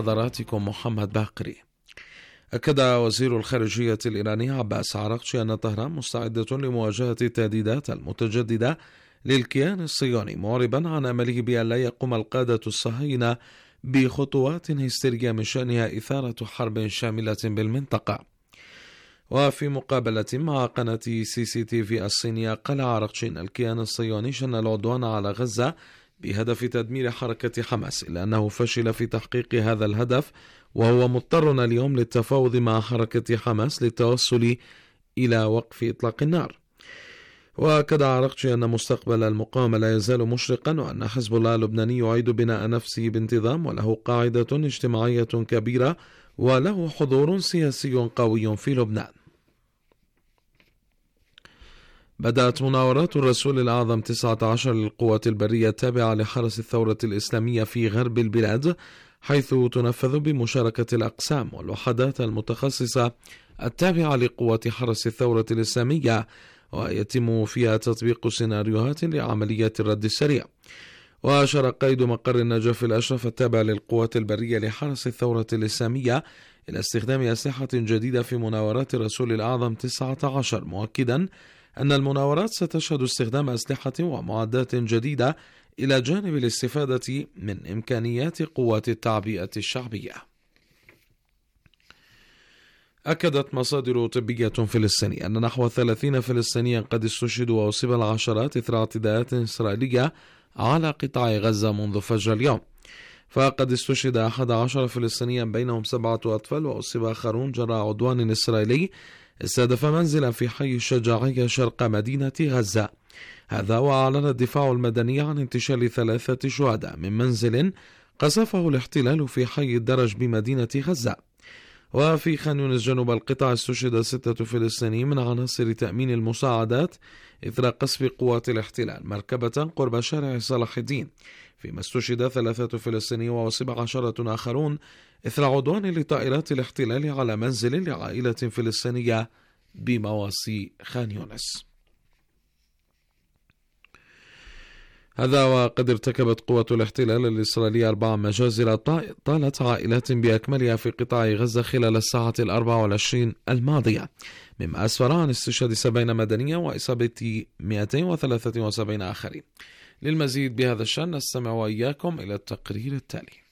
حضراتكم محمد باقري. أكد وزير الخارجية الإيراني عباس عراقچي أن طهران مستعدة لمواجهة التهديدات المتجددة للكيان الصهيوني، معربا عن أمله بأن لا يقوم القادة الصهاينة بخطوات هستيرية من شأنها إثارة حرب شاملة بالمنطقة. وفي مقابلة مع قناة CCTV الصينية، قال عراقچي أن الكيان الصهيوني شن العدوان على غزة بهدف تدمير حركة حماس، إلا أنه فشل في تحقيق هذا الهدف، وهو مضطر اليوم للتفاوض مع حركة حماس للتوصل إلى وقف إطلاق النار. وأكد عراقچي أن مستقبل المقاومة لا يزال مشرقا، وأن حزب الله اللبناني يعيد بناء نفسه بانتظام، وله قاعدة اجتماعية كبيرة وله حضور سياسي قوي في لبنان. بدأت مناورات الرسول الأعظم 19 للقوات البرية التابعة لحرس الثورة الإسلامية في غرب البلاد، حيث تنفذ بمشاركة الأقسام والوحدات المتخصصة التابعة لقوات حرس الثورة الإسلامية، ويتم فيها تطبيق سيناريوهات لعملية الرد السريع. وأشار قائد مقر النجف الأشرف التابع للقوات البرية لحرس الثورة الإسلامية إلى استخدام أسلحة جديدة في مناورات الرسول الأعظم 19، مؤكدا أن المناورات ستشهد استخدام أسلحة ومعدات جديدة إلى جانب الاستفادة من إمكانيات قوات التعبئة الشعبية. أكدت مصادر طبية فلسطينية أن نحو 30 فلسطينيا قد استشهدوا وأصيب العشرات إثر اعتداءات إسرائيلية على قطاع غزة منذ فجر اليوم. فقد استشهد 11 فلسطينيا بينهم 7 أطفال، وأصيب آخرون جراء عدوان إسرائيلي استهدف منزلا في حي الشجاعية شرق مدينة غزة. هذا وأعلن الدفاع المدني عن انتشال 3 شهداء من منزل قصفه الاحتلال في حي الدرج بمدينة غزة. وفي خان يونس جنوب القطاع استشهد 6 فلسطينيين من عناصر تأمين المساعدات إثر قصف قوات الاحتلال مركبة قرب شارع صلاح الدين، فيما استشهد 3 فلسطينيين وأصيب 10 آخرون إثر عدوان لطائرات الاحتلال على منزل لعائلة فلسطينية بمواسي خان يونس. هذا وقد ارتكبت قوات الاحتلال الإسرائيلية 4 مجازر طالت عائلات بأكملها في قطاع غزة خلال الساعة 24 الماضية، مما أسفر عن استشهاد 70 مدنيا وإصابة 273 آخرين. للمزيد بهذا الشأن نستمع وإياكم إلى التقرير التالي.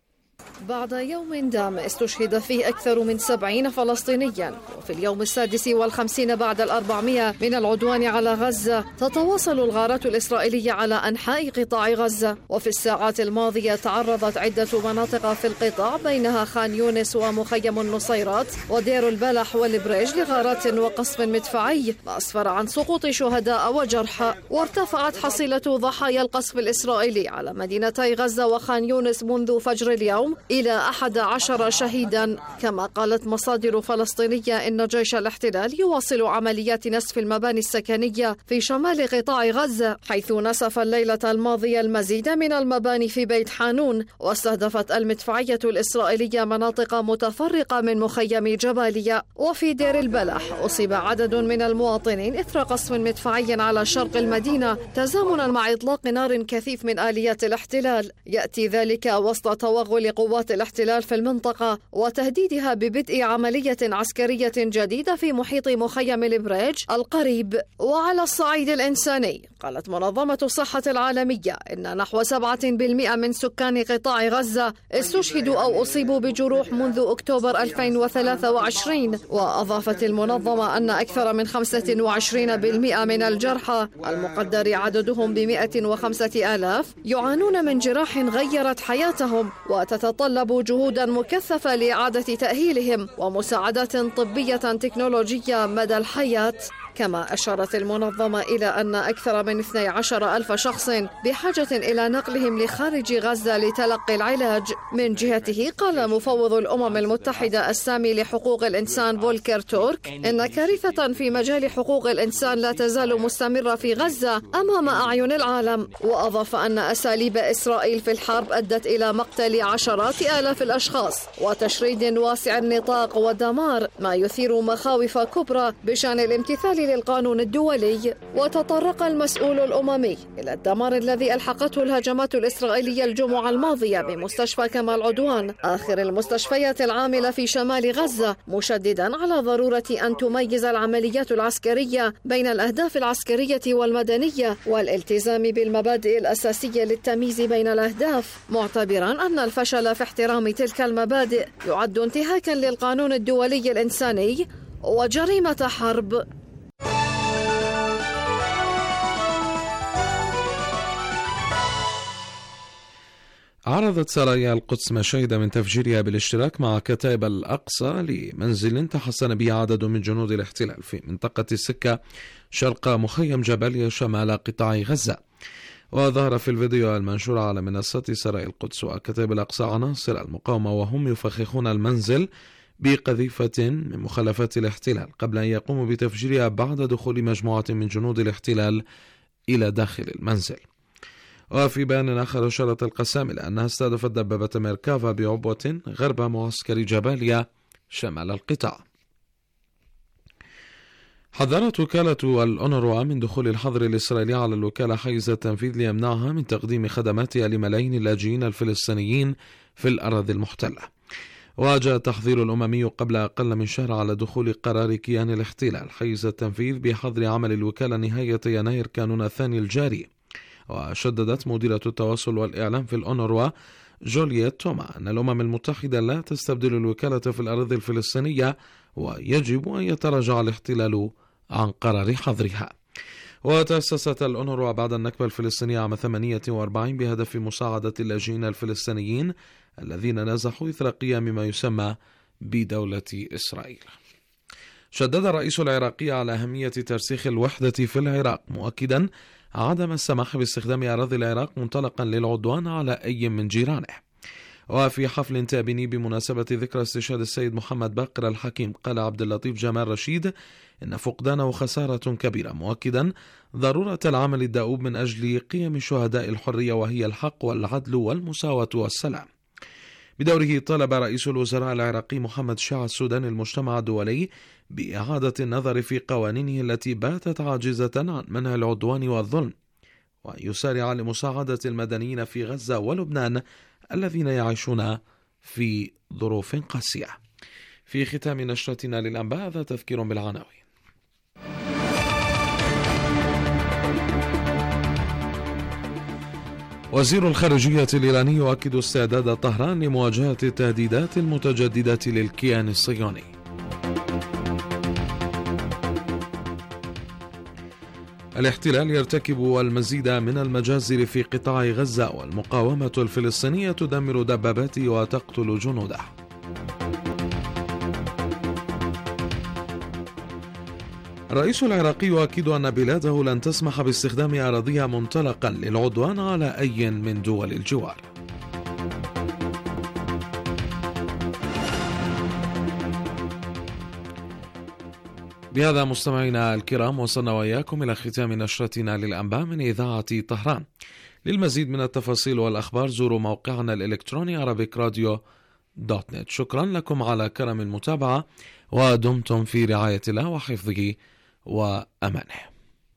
بعد يوم دام استشهد فيه أكثر من 70 فلسطينيا، وفي اليوم 56 بعد 400 من العدوان على غزة، تتواصل الغارات الإسرائيلية على أنحاء قطاع غزة. وفي الساعات الماضية تعرضت عدة مناطق في القطاع بينها خان يونس ومخيم النصيرات ودير البلح والبريج لغارات وقصف مدفعي، ما أسفر عن سقوط شهداء وجرحى. وارتفعت حصيلة ضحايا القصف الإسرائيلي على مدينتي غزة وخان يونس منذ فجر اليوم إلى 11 شهيدا. كما قالت مصادر فلسطينية إن جيش الاحتلال يواصل عمليات نسف المباني السكنية في شمال قطاع غزة، حيث نسف الليلة الماضية المزيد من المباني في بيت حانون. واستهدفت المدفعية الإسرائيلية مناطق متفرقة من مخيم جباليا. وفي دير البلح أصيب عدد من المواطنين إثر قصف مدفعي على شرق المدينة، تزامنا مع إطلاق نار كثيف من آليات الاحتلال. يأتي ذلك وسط توغل قوات الاحتلال في المنطقة وتهديدها ببدء عملية عسكرية جديدة في محيط مخيم البريج القريب. وعلى الصعيد الإنساني، قالت منظمة الصحة العالمية إن نحو 7% من سكان قطاع غزة استشهدوا أو أصيبوا بجروح منذ أكتوبر 2023. وأضافت المنظمة أن أكثر من 25% من الجرحى المقدر عددهم ب105,000 يعانون من جراح غيرت حياتهم، وتتطلب جهودا مكثفة لإعادة تأهيلهم ومساعدات طبية تكنولوجية مدى الحياة. كما أشارت المنظمة إلى أن أكثر من 12,000 شخص بحاجة إلى نقلهم لخارج غزة لتلقي العلاج. من جهته قال مفوض الأمم المتحدة السامي لحقوق الإنسان فولكر تورك إن كارثة في مجال حقوق الإنسان لا تزال مستمرة في غزة أمام أعين العالم. وأضاف أن أساليب إسرائيل في الحرب أدت إلى مقتل عشرات آلاف الأشخاص وتشريد واسع النطاق ودمار، ما يثير مخاوف كبرى بشأن الامتثال للقانون الدولي. وتطرق المسؤول الأممي إلى الدمار الذي ألحقته الهجمات الإسرائيلية الجمعة الماضية بمستشفى كمال عدوان آخر المستشفيات العاملة في شمال غزة، مشددا على ضرورة أن تميز العمليات العسكرية بين الأهداف العسكرية والمدنية والالتزام بالمبادئ الأساسية للتمييز بين الأهداف، معتبرا أن الفشل في احترام تلك المبادئ يعد انتهاكا للقانون الدولي الإنساني وجريمة حرب. عرضت سرايا القدس مشاهد من تفجيرها بالاشتراك مع كتائب الأقصى لمنزل تحصن به عدد من جنود الاحتلال في منطقة السكة شرق مخيم جباليا شمال قطاع غزة. وظهر في الفيديو المنشور على منصة سرايا القدس وكتائب الأقصى عناصر المقاومة وهم يفخخون المنزل بقذيفة من مخلفات الاحتلال قبل أن يقوموا بتفجيرها بعد دخول مجموعة من جنود الاحتلال إلى داخل المنزل. وفي بيان آخر أشارت القسام إلى أنها استهدفت دبابة ميركافا بعبوة غرب معسكر جباليا شمال القطاع. حذرت وكالة الأونروا من دخول الحظر الإسرائيلي على الوكالة حيز التنفيذ ليمنعها من تقديم خدماتها لملايين اللاجئين الفلسطينيين في الأراضي المحتلة. وجاء التحذير الأممي قبل أقل من شهر على دخول قرار كيان الاحتلال حيز التنفيذ بحظر عمل الوكالة نهاية يناير كانون الثاني الجاري. وشددت مديرة التواصل والإعلام في الأونروا جولييت توما أن الأمم المتحدة لا تستبدل الوكالة في الأراضي الفلسطينية ويجب أن يتراجع الاحتلال عن قرار حظرها. وتأسست الأونروا بعد النكبة الفلسطينية عام 48 بهدف مساعدة اللاجئين الفلسطينيين الذين نزحوا إثر قيام ما يسمى بدولة إسرائيل. شدد الرئيس العراقي على أهمية ترسيخ الوحدة في العراق مؤكدا عدم السماح باستخدام أراضي العراق منطلقا للعدوان على أي من جيرانه. وفي حفل تابيني بمناسبة ذكرى استشهاد السيد محمد باقر الحكيم قال عبد اللطيف جمال رشيد إن فقدانه خسارة كبيرة، مؤكدا ضرورة العمل الدؤوب من أجل قيم شهداء الحرية وهي الحق والعدل والمساواة والسلام. بدوره طلب رئيس الوزراء العراقي محمد شيع السوداني المجتمع الدولي بإعادة النظر في قوانينه التي باتت عاجزة عن منع العدوان والظلم، ويسارع لمساعدة المدنيين في غزة ولبنان الذين يعيشون في ظروف قاسية. في ختام نشرتنا للأنباء هذا تذكير بالعناوين. وزير الخارجية الإيراني يؤكد استعداد طهران لمواجهة التهديدات المتجددة للكيان الصهيوني. الاحتلال يرتكب المزيد من المجازر في قطاع غزة والمقاومة الفلسطينية تدمر دباباته وتقتل جنوده. الرئيس العراقي يؤكد أن بلاده لن تسمح باستخدام أراضيها منطلقا للعدوان على أي من دول الجوار. بهذا مستمعينا الكرام وصلنا وإياكم إلى ختام نشرتنا للأنباء من إذاعة طهران. للمزيد من التفاصيل والأخبار زوروا موقعنا الإلكتروني arabicradio.net. شكرا لكم على كرم المتابعة ودمتم في رعاية الله وحفظه وأمانه.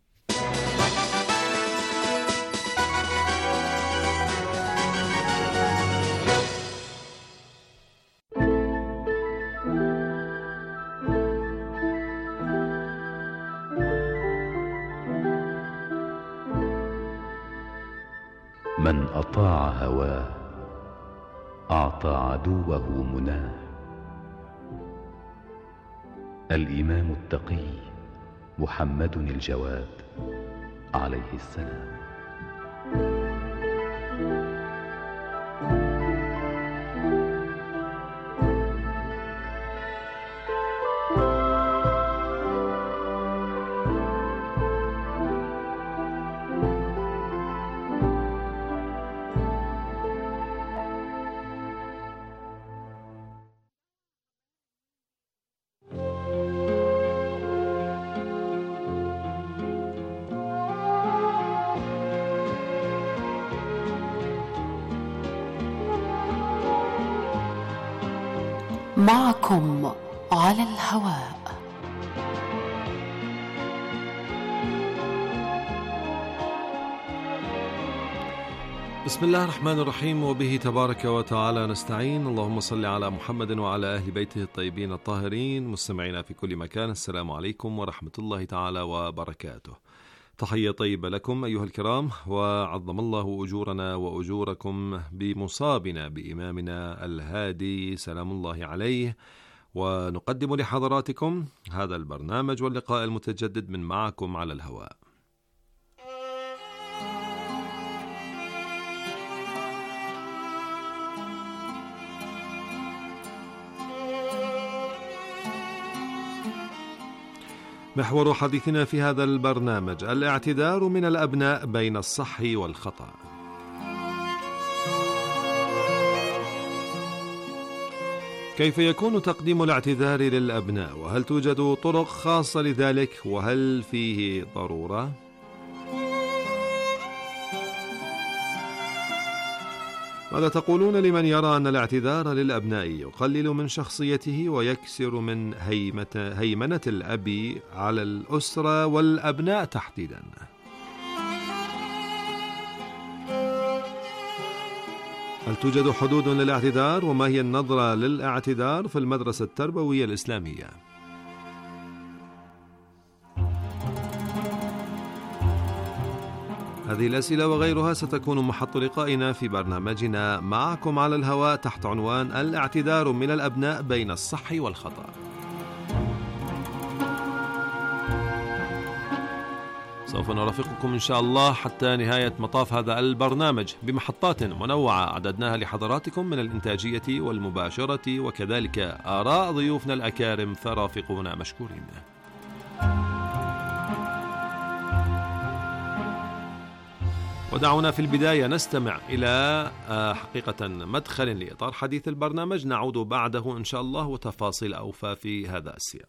من أطاع هواه أعطى عدوه مناه. الإمام التقي محمد الجواد عليه السلام. معكم على الهواء بسم الله الرحمن الرحيم، وبه تبارك وتعالى نستعين. اللهم صل على محمد وعلى أهل بيته الطيبين الطاهرين. مستمعينا في كل مكان، السلام عليكم ورحمة الله تعالى وبركاته. تحية طيبة لكم أيها الكرام، وعظم الله أجورنا وأجوركم بمصابنا بإمامنا الهادي سلام الله عليه. ونقدم لحضراتكم هذا البرنامج واللقاء المتجدد من معكم على الهواء. محور حديثنا في هذا البرنامج الاعتذار من الأبناء بين الصح والخطأ. كيف يكون تقديم الاعتذار للأبناء؟ وهل توجد طرق خاصة لذلك؟ وهل فيه ضرورة؟ ماذا تقولون لمن يرى أن الاعتذار للأبناء يقلل من شخصيته ويكسر من هيمنة الأب على الأسرة والأبناء تحديدا؟ هل توجد حدود للاعتذار؟ وما هي النظرة للاعتذار في المدرسة التربوية الإسلامية؟ هذه الأسئلة وغيرها ستكون محط لقائنا في برنامجنا معكم على الهواء تحت عنوان الاعتذار من الأبناء بين الصح والخطأ. سوف نرافقكم إن شاء الله حتى نهاية مطاف هذا البرنامج بمحطات منوعة أعددناها لحضراتكم من الإنتاجية والمباشرة، وكذلك آراء ضيوفنا الأكارم، فرافقونا مشكورين. ودعونا في البداية نستمع إلى حقيقة مدخل لإطار حديث البرنامج، نعود بعده إن شاء الله وتفاصيل أوفى في هذا السياق.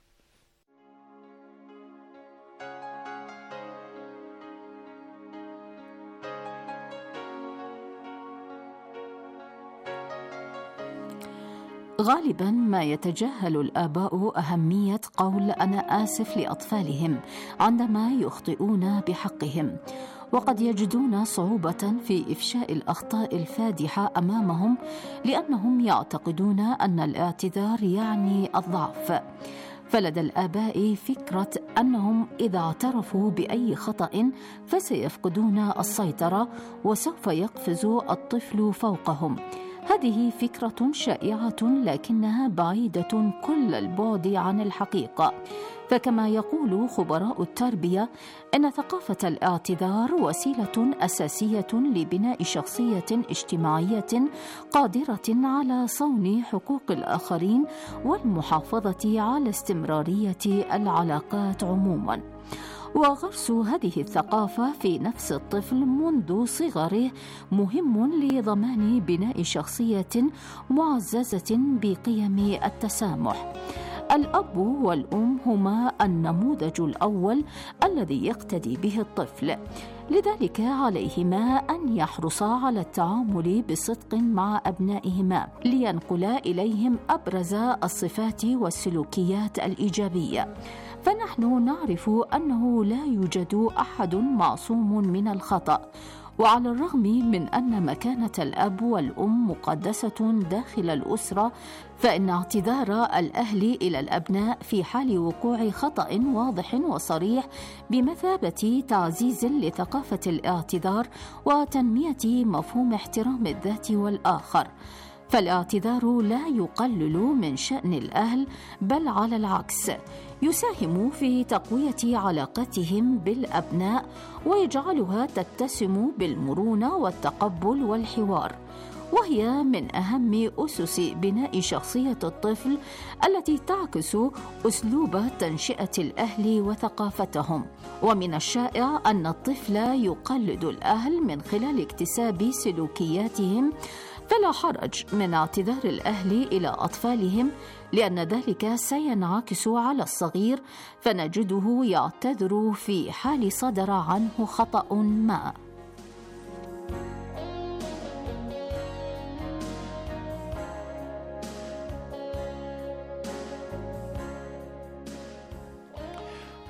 غالبا ما يتجاهل الآباء أهمية قول أنا آسف لأطفالهم عندما يخطئون بحقهم، وقد يجدون صعوبة في إفشاء الأخطاء الفادحة أمامهم لأنهم يعتقدون أن الاعتذار يعني الضعف. فلدى الآباء فكرة أنهم إذا اعترفوا بأي خطأ فسيفقدون السيطرة وسوف يقفز الطفل فوقهم. هذه فكرة شائعة لكنها بعيدة كل البعد عن الحقيقة. فكما يقول خبراء التربية إن ثقافة الاعتذار وسيلة أساسية لبناء شخصية اجتماعية قادرة على صون حقوق الآخرين والمحافظة على استمرارية العلاقات عموماً. وغرس هذه الثقافة في نفس الطفل منذ صغره مهم لضمان بناء شخصية معززة بقيم التسامح. الأب والأم هما النموذج الأول الذي يقتدي به الطفل، لذلك عليهما أن يحرصا على التعامل بصدق مع أبنائهما لينقلا إليهم أبرز الصفات والسلوكيات الإيجابية. فنحن نعرف أنه لا يوجد أحد معصوم من الخطأ، وعلى الرغم من أن مكانة الأب والأم مقدسة داخل الأسرة، فإن اعتذار الأهل إلى الأبناء في حال وقوع خطأ واضح وصريح بمثابة تعزيز لثقافة الاعتذار وتنمية مفهوم احترام الذات والآخر. فالاعتذار لا يقلل من شأن الأهل، بل على العكس يساهم في تقوية علاقتهم بالأبناء ويجعلها تتسم بالمرونة والتقبل والحوار، وهي من أهم أسس بناء شخصية الطفل التي تعكس أسلوب تنشئة الأهل وثقافتهم. ومن الشائع أن الطفل يقلد الأهل من خلال اكتساب سلوكياتهم، فلا حرج من اعتذار الأهل إلى أطفالهم، لأن ذلك سينعكس على الصغير فنجده يعتذر في حال صدر عنه خطأ ما.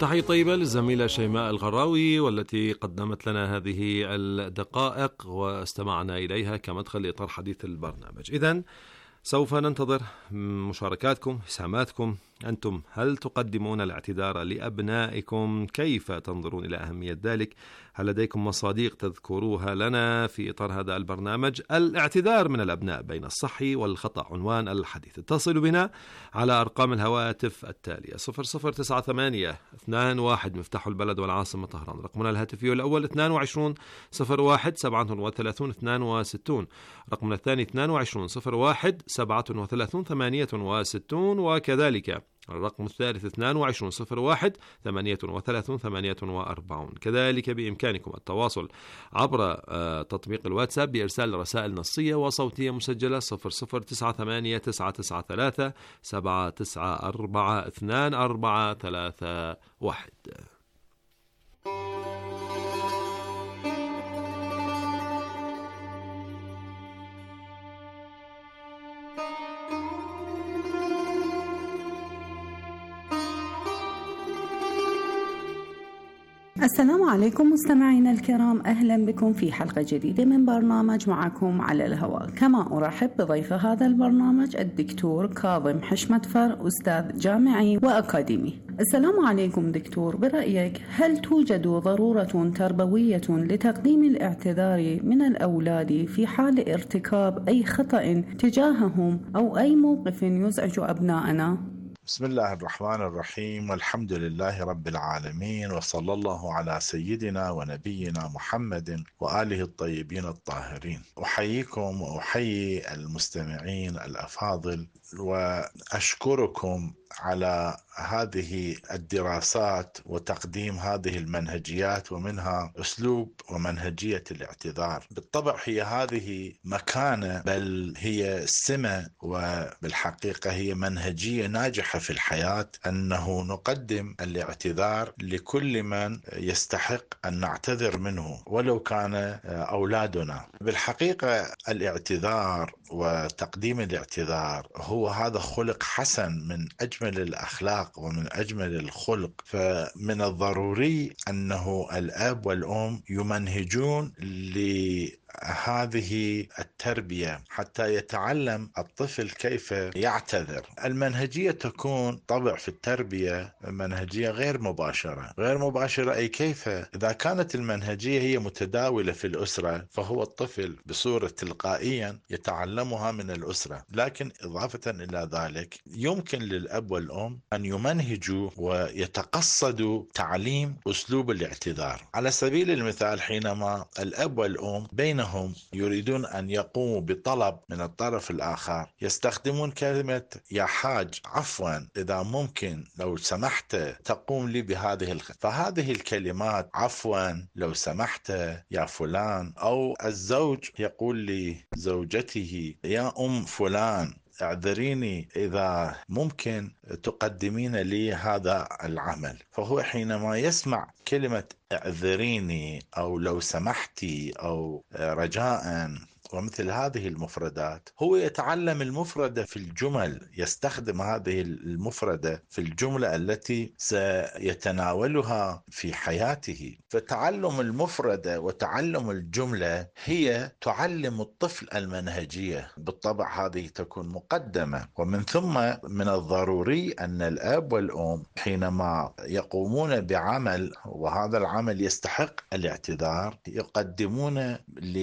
تحية طيبة للزميلة شيماء الغراوي والتي قدمت لنا هذه الدقائق واستمعنا إليها كمدخل لإطار حديث البرنامج. إذن سوف ننتظر مشاركاتكم، إسهاماتكم. أنتم هل تقدمون الاعتذار لأبنائكم؟ كيف تنظرون إلى أهمية ذلك؟ هل لديكم مصادق تذكروها لنا في إطار هذا البرنامج؟ الاعتذار من الأبناء بين الصح والخطأ عنوان الحديث. اتصلوا بنا على أرقام الهواتف التالية: 0098 مفتاح البلد والعاصمة طهران. رقمنا الهاتفي الأول 22 01 37 62. رقمنا الثاني 22 01 37 68. وكذلك الرقم الثالث 22 01 38 48. كذلك بإمكانكم التواصل عبر تطبيق الواتساب بإرسال رسائل نصية وصوتية مسجلة 0098 993 794 2431. السلام عليكم مستمعينا الكرام، أهلا بكم في حلقة جديدة من برنامج معكم على الهواء. كما أرحب بضيف هذا البرنامج الدكتور كاظم حشمتفر، أستاذ جامعي وأكاديمي. السلام عليكم دكتور، برأيك هل توجد ضرورة تربوية لتقديم الاعتذار من الأولاد في حال ارتكاب أي خطأ تجاههم أو أي موقف يزعج أبنائنا؟ بسم الله الرحمن الرحيم، والحمد لله رب العالمين، وصلى الله على سيدنا ونبينا محمد وآله الطيبين الطاهرين. أحييكم وأحيي المستمعين الأفاضل، وأشكركم على هذه الدراسات وتقديم هذه المنهجيات، ومنها أسلوب ومنهجية الاعتذار. بالطبع هي هذه مكانة، بل هي سمة، وبالحقيقة هي منهجية ناجحة في الحياة، أنه نقدم الاعتذار لكل من يستحق أن نعتذر منه ولو كان أولادنا. بالحقيقة الاعتذار وتقديم الاعتذار هو هذا خلق حسن من أجمل الأخلاق ومن أجمل الخلق. فمن الضروري أنه الأب والأم يمنهجون هذه التربية حتى يتعلم الطفل كيف يعتذر. المنهجية تكون طبع في التربية منهجية غير مباشرة، أي كيف إذا كانت المنهجية هي متداولة في الأسرة، فهو الطفل بصورة تلقائيا يتعلمها من الأسرة. لكن إضافة إلى ذلك يمكن للأب والأم أن يمنهجوا ويتقصدوا تعليم أسلوب الاعتذار. على سبيل المثال، حينما الأب والأم بينهم يريدون أن يقوموا بطلب من الطرف الآخر، يستخدمون كلمة يا حاج، عفوا، إذا ممكن لو سمحت تقوم لي بهذه فهذه الكلمات، عفوا، لو سمحت يا فلان، أو الزوج يقول لزوجته يا أم فلان، اعذريني إذا ممكن تقدمين لي هذا العمل. فهو حينما يسمع كلمة اعذريني أو لو سمحتي أو رجاء ومثل هذه المفردات، هو يتعلم المفردة في الجمل، يستخدم هذه المفردة في الجملة التي سيتناولها في حياته. فتعلم المفردة وتعلم الجملة هي تعلم الطفل المنهجية. بالطبع هذه تكون مقدمة. ومن ثم من الضروري أن الأب والأم حينما يقومون بعمل، وهذا العمل يستحق الاعتذار، يقدمون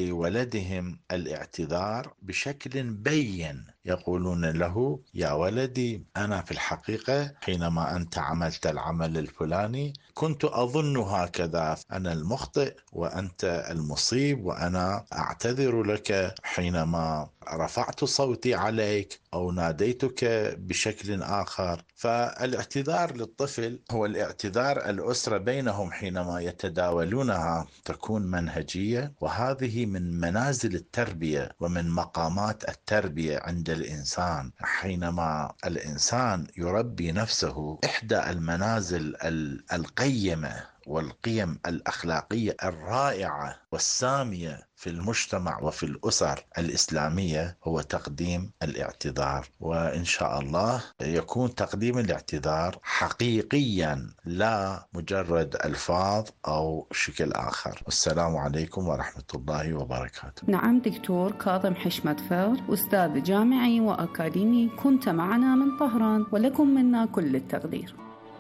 لولدهم الاعتذار بشكل بين. يقولون له يا ولدي، أنا في الحقيقة حينما أنت عملت العمل الفلاني كنت أظن هكذا، أنا المخطئ وأنت المصيب، وأنا أعتذر لك حينما رفعت صوتي عليك أو ناديتك بشكل آخر. فالاعتذار للطفل هو الاعتذار الأسرة بينهم حينما يتداولونها تكون منهجية، وهذه من منازل التربية ومن مقامات التربية عند الإنسان. حينما الإنسان يربي نفسه، إحدى المنازل القيمة والقيم الأخلاقية الرائعة والسامية في المجتمع وفي الأسر الإسلامية هو تقديم الاعتذار، وإن شاء الله يكون تقديم الاعتذار حقيقيا لا مجرد ألفاظ أو شكل آخر. والسلام عليكم ورحمة الله وبركاته. نعم دكتور كاظم حشمت فر، أستاذ جامعي وأكاديمي، كنت معنا من طهران، ولكم منا كل التقدير.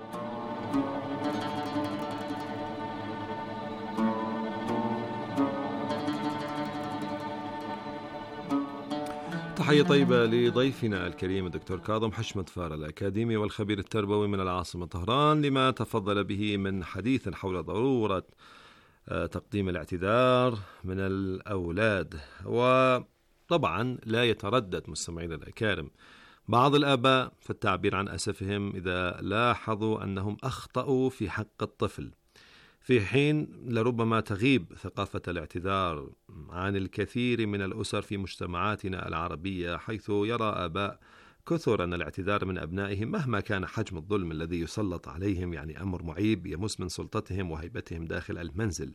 تحية طيبة لضيفنا الكريم الدكتور كاظم حشمت فار، الأكاديمي والخبير التربوي من العاصمة طهران، لما تفضل به من حديث حول ضرورة تقديم الاعتذار من الأولاد. وطبعا لا يتردد مستمعين الأكارم بعض الآباء في التعبير عن أسفهم إذا لاحظوا أنهم أخطأوا في حق الطفل، في حين لربما تغيب ثقافة الاعتذار عن الكثير من الأسر في مجتمعاتنا العربية، حيث يرى آباء كثر أن الاعتذار من أبنائهم مهما كان حجم الظلم الذي يسلط عليهم يعني أمر معيب يمس من سلطتهم وهيبتهم داخل المنزل.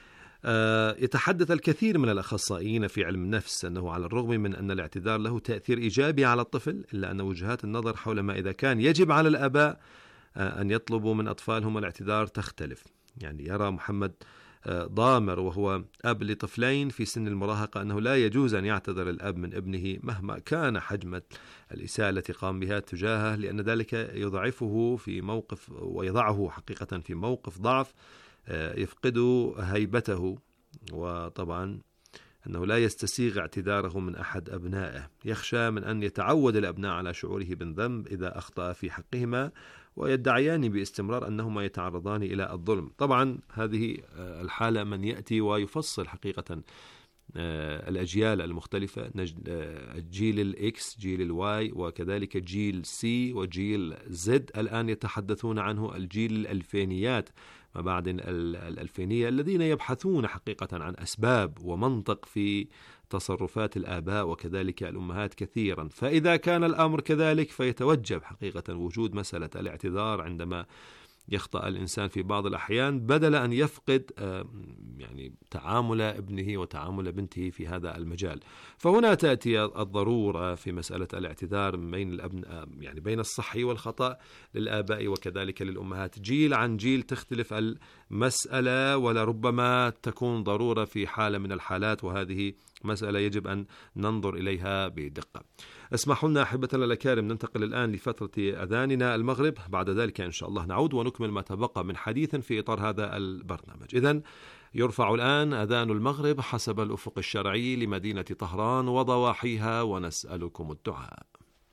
يتحدث الكثير من الأخصائيين في علم النفس أنه على الرغم من أن الاعتذار له تأثير إيجابي على الطفل، إلا أن وجهات النظر حول ما إذا كان يجب على الآباء أن يطلبوا من أطفالهم الاعتذار تختلف. يعني يرى محمد ضامر وهو أب لطفلين في سن المراهقة أنه لا يجوز أن يعتذر الأب من ابنه مهما كان حجم الإساءة التي قام بها تجاهه، لأن ذلك يضعفه في موقف ويضعه حقيقة في موقف ضعف يفقد هيبته، وطبعا أنه لا يستسيغ اعتذاره من أحد أبنائه، يخشى من أن يتعود الأبناء على شعوره بالذنب إذا أخطأ في حقهما ويدعيان باستمرار أنهما يتعرضان إلى الظلم. طبعا هذه الحالة من يأتي ويفصل حقيقة الأجيال المختلفة، جيل الإكس، جيل الواي، وكذلك جيل سي وجيل زد، الآن يتحدثون عنه الجيل الألفينيات ما بعد الألفينية، الذين يبحثون حقيقة عن أسباب ومنطق في تصرفات الآباء وكذلك الأمهات كثيرا. فإذا كان الأمر كذلك فيتوجب حقيقة وجود مسألة الاعتذار عندما يخطأ الإنسان في بعض الأحيان، بدل أن يفقد يعني تعامل ابنه وتعامل بنته في هذا المجال. فهنا تأتي الضرورة في مسألة الاعتذار بين الأبناء، يعني بين الصح والخطأ للآباء وكذلك للأمهات. جيل عن جيل تختلف المسألة، ولربما تكون ضرورة في حالة من الحالات، وهذه مسألة يجب أن ننظر إليها بدقة. اسمحوا لنا أحبتنا الأكارم ننتقل الآن لفترة أذاننا المغرب، بعد ذلك إن شاء الله نعود ونكمل ما تبقى من حديث في إطار هذا البرنامج. إذن يرفع الآن أذان المغرب حسب الأفق الشرعي لمدينة طهران وضواحيها، ونسألكم الدعاء.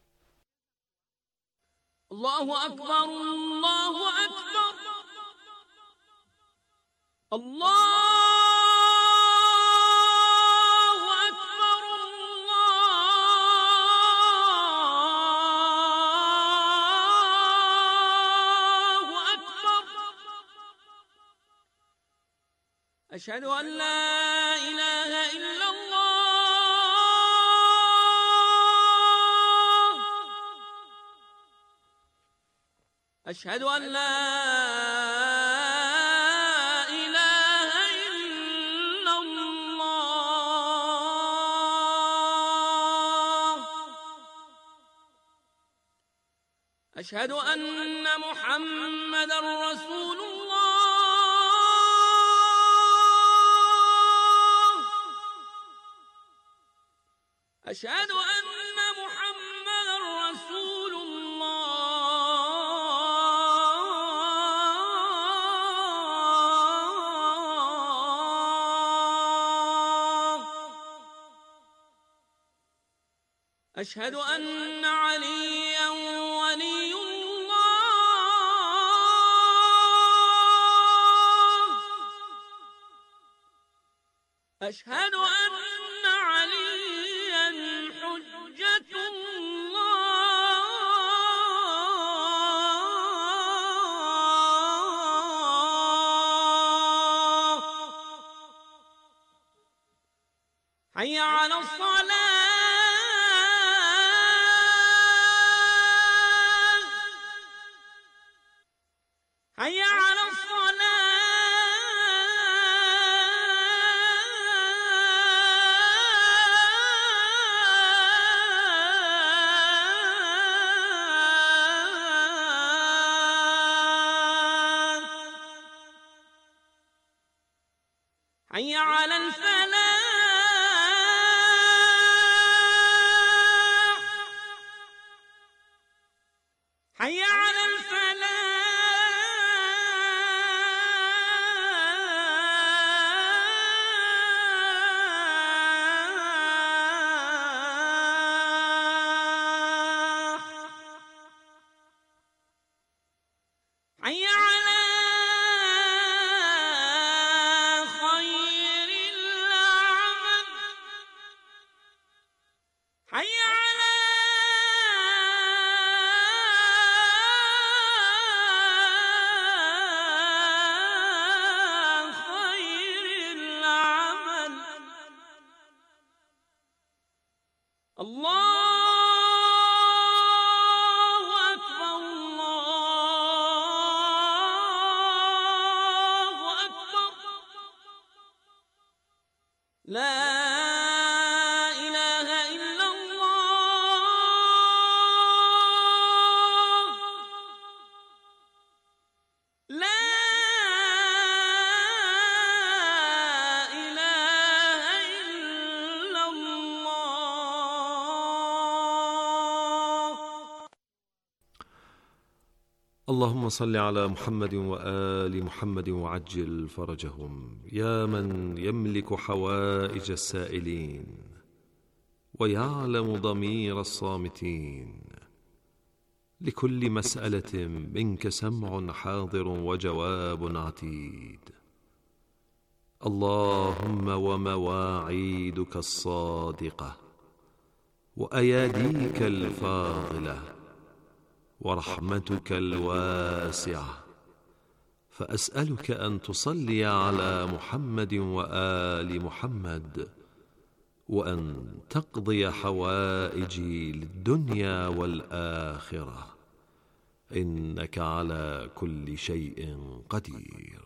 الله أكبر الله أكبر الله أشهد أن لا إله إلا الله أشهد أن لا إله إلا الله أشهد أن محمدًا رسول الله أشهد أن محمدًا رسول الله أشهد أن عليًا ولي الله أشهد أن عليًا حجة الله حي على الصلاة حي على الصلاة حي على الفلاح حي على الفلاح حي على خير العمل حي على خير العمل الله أكبر الله أكبر لا إله إلا الله لا إله إلا الله. اللهم صل على محمد وآل محمد وعجل فرجهم يا من يملك حوائج السائلين ويعلم ضمير الصامتين. لكل مسألة منك سمع حاضر وجواب عتيد. اللهم ومواعيدك الصادقة وأياديك الفاضلة ورحمتك الواسعة، فأسألك أن تصلي على محمد وآل محمد، وأن تقضي حوائجي للدنيا والآخرة، إنك على كل شيء قدير.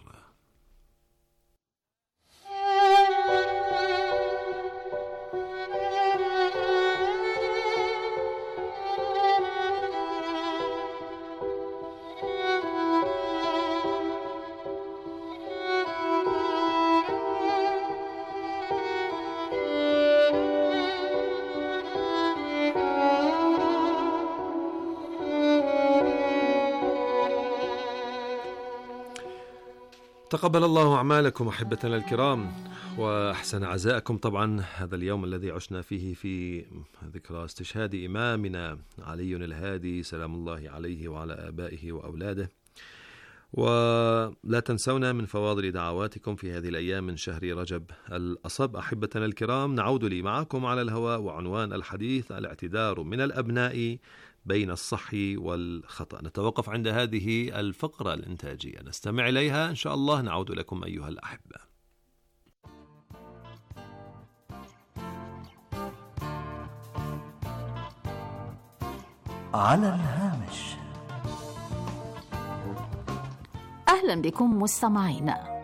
تقبل الله أعمالكم أحبتنا الكرام وأحسن عزاءكم. طبعا هذا اليوم الذي عشنا فيه في ذكرى استشهاد إمامنا علي الهادي سلام الله عليه وعلى آبائه وأولاده. ولا تنسونا من فواضل دعواتكم في هذه الأيام من شهر رجب الأصب. أحبتنا الكرام، نعود لي معكم على الهواء وعنوان الحديث الاعتذار من الأبناء بين الصح والخطأ. نتوقف عند هذه الفقرة الإنتاجية، نستمع إليها إن شاء الله. نعود لكم أيها الأحبة. على الهامش. أهلا بكم مستمعينا.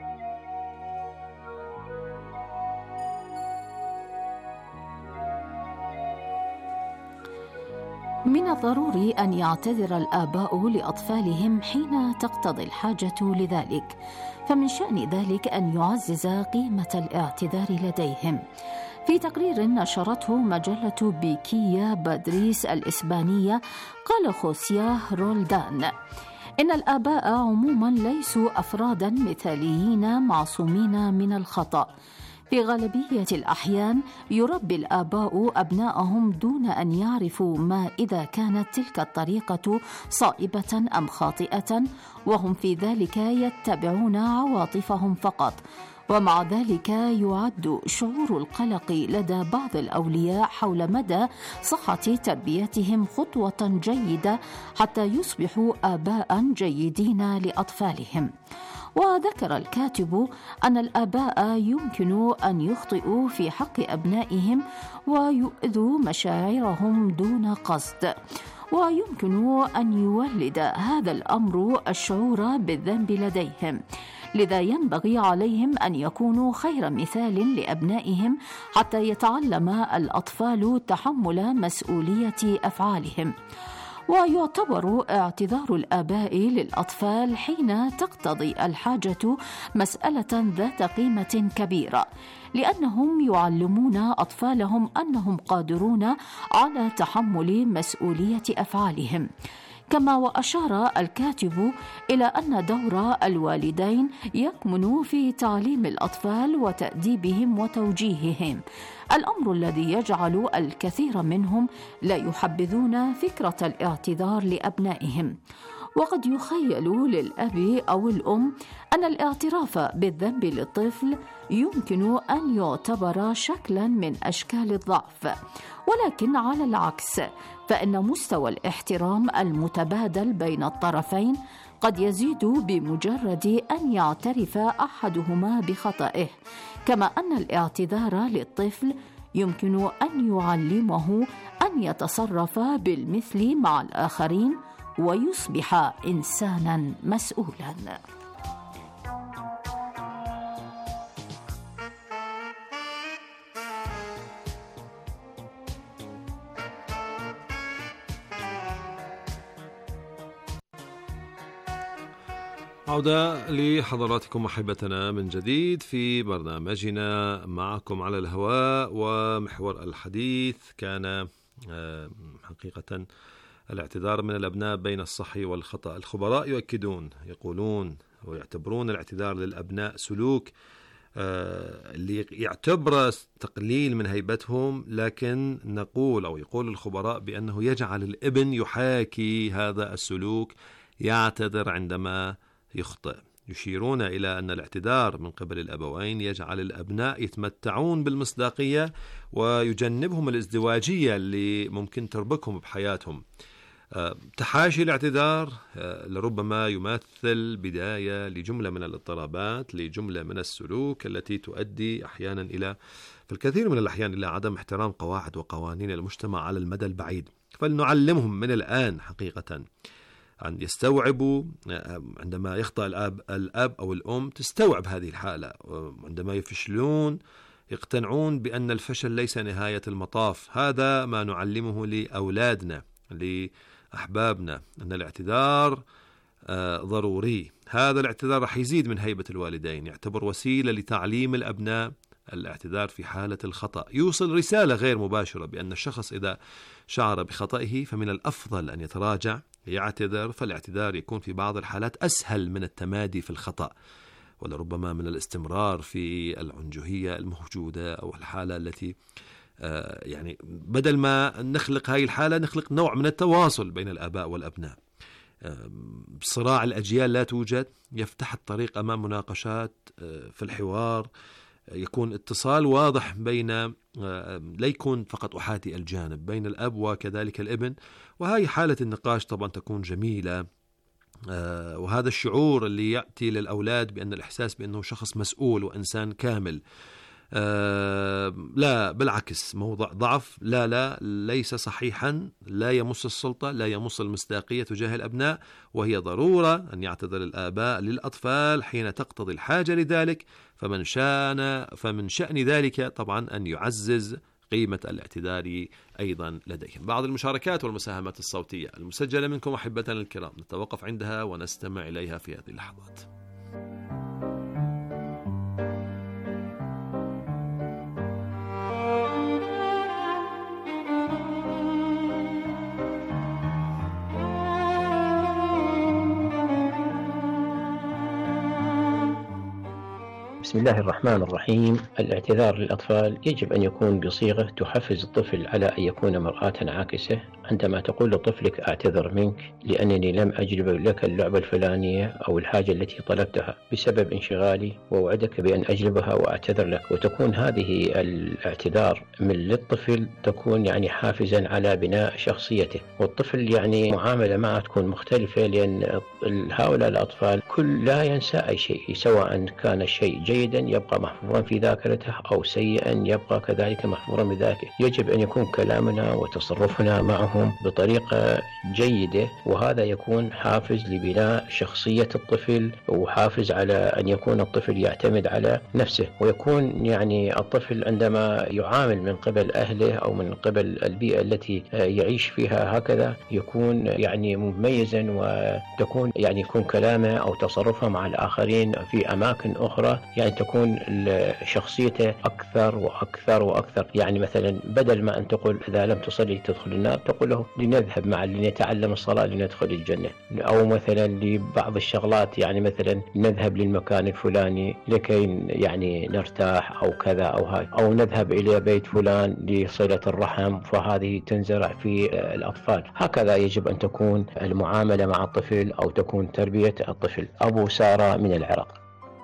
من الضروري أن يعتذر الآباء لأطفالهم حين تقتضي الحاجة لذلك، فمن شأن ذلك أن يعزز قيمة الاعتذار لديهم. في تقرير نشرته مجلة بيكيا بادريس الإسبانية، قال خوسيه رولدان إن الآباء عموما ليسوا أفرادا مثاليين معصومين من الخطأ. في غالبية الأحيان يربي الآباء أبنائهم دون أن يعرفوا ما إذا كانت تلك الطريقة صائبة أم خاطئة، وهم في ذلك يتبعون عواطفهم فقط. ومع ذلك يعد شعور القلق لدى بعض الأولياء حول مدى صحة تربيتهم خطوة جيدة حتى يصبحوا آباء جيدين لأطفالهم. وذكر الكاتب أن الآباء يمكن أن يخطئوا في حق أبنائهم ويؤذوا مشاعرهم دون قصد، ويمكن أن يولد هذا الأمر الشعور بالذنب لديهم. لذا ينبغي عليهم أن يكونوا خير مثال لأبنائهم حتى يتعلم الأطفال تحمل مسؤولية أفعالهم. ويعتبر اعتذار الآباء للأطفال حين تقتضي الحاجة مسألة ذات قيمة كبيرة، لأنهم يعلمون أطفالهم أنهم قادرون على تحمل مسؤولية أفعالهم. كما وأشار الكاتب إلى أن دور الوالدين يكمن في تعليم الأطفال وتأديبهم وتوجيههم، الأمر الذي يجعل الكثير منهم لا يحبذون فكرة الاعتذار لأبنائهم. وقد يخيل للأب أو الأم أن الاعتراف بالذنب للطفل يمكن أن يعتبر شكلا من أشكال الضعف، ولكن على العكس فإن مستوى الاحترام المتبادل بين الطرفين قد يزيد بمجرد أن يعترف أحدهما بخطئه، كما أن الاعتذار للطفل يمكن أن يعلمه أن يتصرف بالمثل مع الآخرين ويصبح إنسانا مسؤولا. عودة لحضراتكم أحبتنا من جديد في برنامجنا معكم على الهواء، ومحور الحديث كان حقيقة الاعتذار من الأبناء بين الصح والخطأ. الخبراء يقولون ويعتبرون الاعتذار للأبناء سلوك اللي يعتبر تقليل من هيبتهم، لكن يقول الخبراء بأنه يجعل الابن يحاكي هذا السلوك، يعتذر عندما يخطئ. يشيرون إلى أن الاعتذار من قبل الأبوين يجعل الأبناء يتمتعون بالمصداقية ويجنبهم الازدواجية اللي ممكن تربكهم بحياتهم. تحاشي الاعتذار لربما يمثل بداية لجملة من الاضطرابات، لجملة من السلوك التي تؤدي أحيانا في الكثير من الأحيان إلى عدم احترام قواعد وقوانين المجتمع على المدى البعيد. فلنعلمهم من الآن حقيقة أن يستوعبوا عندما يخطأ الأب أو الأم، تستوعب هذه الحالة. عندما يفشلون يقتنعون بأن الفشل ليس نهاية المطاف. هذا ما نعلمه لأولادنا، لأحبابنا، أن الاعتذار ضروري. هذا الاعتذار رح يزيد من هيبة الوالدين، يعتبر وسيلة لتعليم الأبناء الاعتذار في حالة الخطأ. يوصل رسالة غير مباشرة بأن الشخص إذا شعر بخطئه فمن الأفضل أن يتراجع، يعتذر. فالاعتذار يكون في بعض الحالات أسهل من التمادي في الخطأ، ولربما من الاستمرار في العنجهية الموجودة أو الحالة التي يعني بدل ما نخلق هاي الحالة نخلق نوع من التواصل بين الآباء والأبناء. صراع الأجيال لا توجد، يفتح الطريق أمام مناقشات في الحوار، يكون اتصال واضح بين لا يكون فقط أحادي الجانب بين الأب وكذلك الابن. وهي حالة النقاش طبعا تكون جميلة، وهذا الشعور اللي يأتي للأولاد بأن الإحساس بأنه شخص مسؤول وإنسان كامل. لا بالعكس، موضع ضعف، لا ليس صحيحا، لا يمس السلطة، لا يمس المصداقية تجاه الأبناء. وهي ضرورة أن يعتذر الآباء للأطفال حين تقتضي الحاجة لذلك، فمن شأن ذلك طبعا أن يعزز قيمة الاعتذار أيضا لديهم. بعض المشاركات والمساهمات الصوتية المسجلة منكم أحبتنا الكرام نتوقف عندها ونستمع إليها في هذه اللحظات. بسم الله الرحمن الرحيم. الاعتذار للأطفال يجب أن يكون بصيغة تحفز الطفل على أن يكون مرآة عاكسة. عندما تقول لطفلك أعتذر منك لأنني لم أجلب لك اللعبة الفلانية أو الحاجة التي طلبتها بسبب انشغالي، ووعدك بأن أجلبها وأعتذر لك، وتكون هذه الاعتذار من للطفل تكون يعني حافزا على بناء شخصيته. والطفل يعني معاملة معه تكون مختلفة، لأن هؤلاء الأطفال كل لا ينسى أي شيء، سواء كان الشيء جيد جيدا يبقى محفوظا في ذاكرته أو سيئا يبقى كذلك محفوظا بذاكرته. يجب أن يكون كلامنا وتصرفنا معهم بطريقة جيدة، وهذا يكون حافز لبناء شخصية الطفل وحافز على أن يكون الطفل يعتمد على نفسه، ويكون يعني الطفل عندما يعامل من قبل أهله أو من قبل البيئة التي يعيش فيها هكذا يكون يعني مميزا، وتكون يعني يكون كلامه أو تصرفه مع الآخرين في أماكن أخرى يعني تكون شخصيته أكثر وأكثر وأكثر. يعني مثلا بدل ما أن تقول إذا لم تصلي تدخل النار تقول له لنذهب معا لنتعلم الصلاة لندخل الجنة، أو مثلا لبعض الشغلات يعني مثلا نذهب للمكان الفلاني لكي يعني نرتاح أو كذا أو هاي، أو نذهب إلى بيت فلان لصلة الرحم، فهذه تنزرع في الأطفال. هكذا يجب أن تكون المعاملة مع الطفل أو تكون تربية الطفل. أبو سارة من العراق.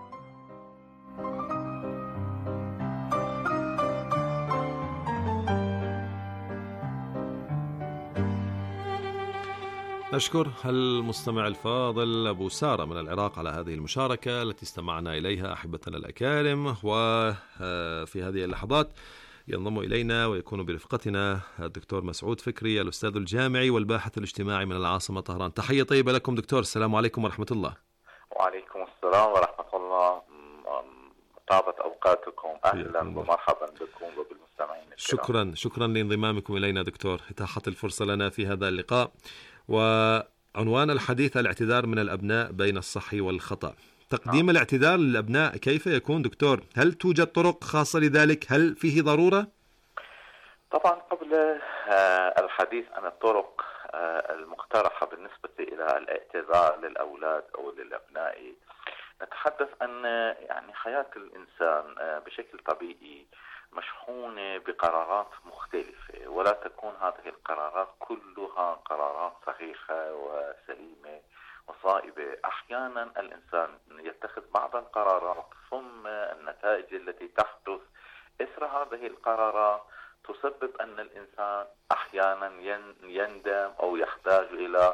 نشكر المستمع الفاضل أبو سارة من العراق على هذه المشاركة التي استمعنا إليها أحبتنا الأكارم. وفي هذه اللحظات ينضم إلينا ويكون برفقتنا الدكتور مسعود فكري الأستاذ الجامعي والباحث الاجتماعي من العاصمة طهران. تحية طيبة لكم دكتور، السلام عليكم ورحمة الله. وعليكم السلام ورحمة الله، طابت أوقاتكم، أهلا ومرحبا بكم وبالمستمعين. شكرا لانضمامكم إلينا دكتور، إتاحة الفرصة لنا في هذا اللقاء. وعنوان الحديث الاعتذار من الأبناء بين الصح والخطأ. تقديم الاعتذار للأبناء كيف يكون دكتور؟ هل توجد طرق خاصة لذلك؟ هل فيه ضرورة؟ طبعا قبل الحديث عن الطرق المقترحة بالنسبة إلى الاعتذار للأولاد أو للأبناء، نتحدث أن يعني حياة الإنسان بشكل طبيعي مشحونة بقرارات مختلفة، ولا تكون هذه القرارات كلها قرارات صحيحة وسليمة وصائبة. أحيانا الإنسان يتخذ بعض القرارات ثم النتائج التي تحدث إثر هذه القرارات تسبب أن الإنسان أحيانا يندم أو يحتاج إلى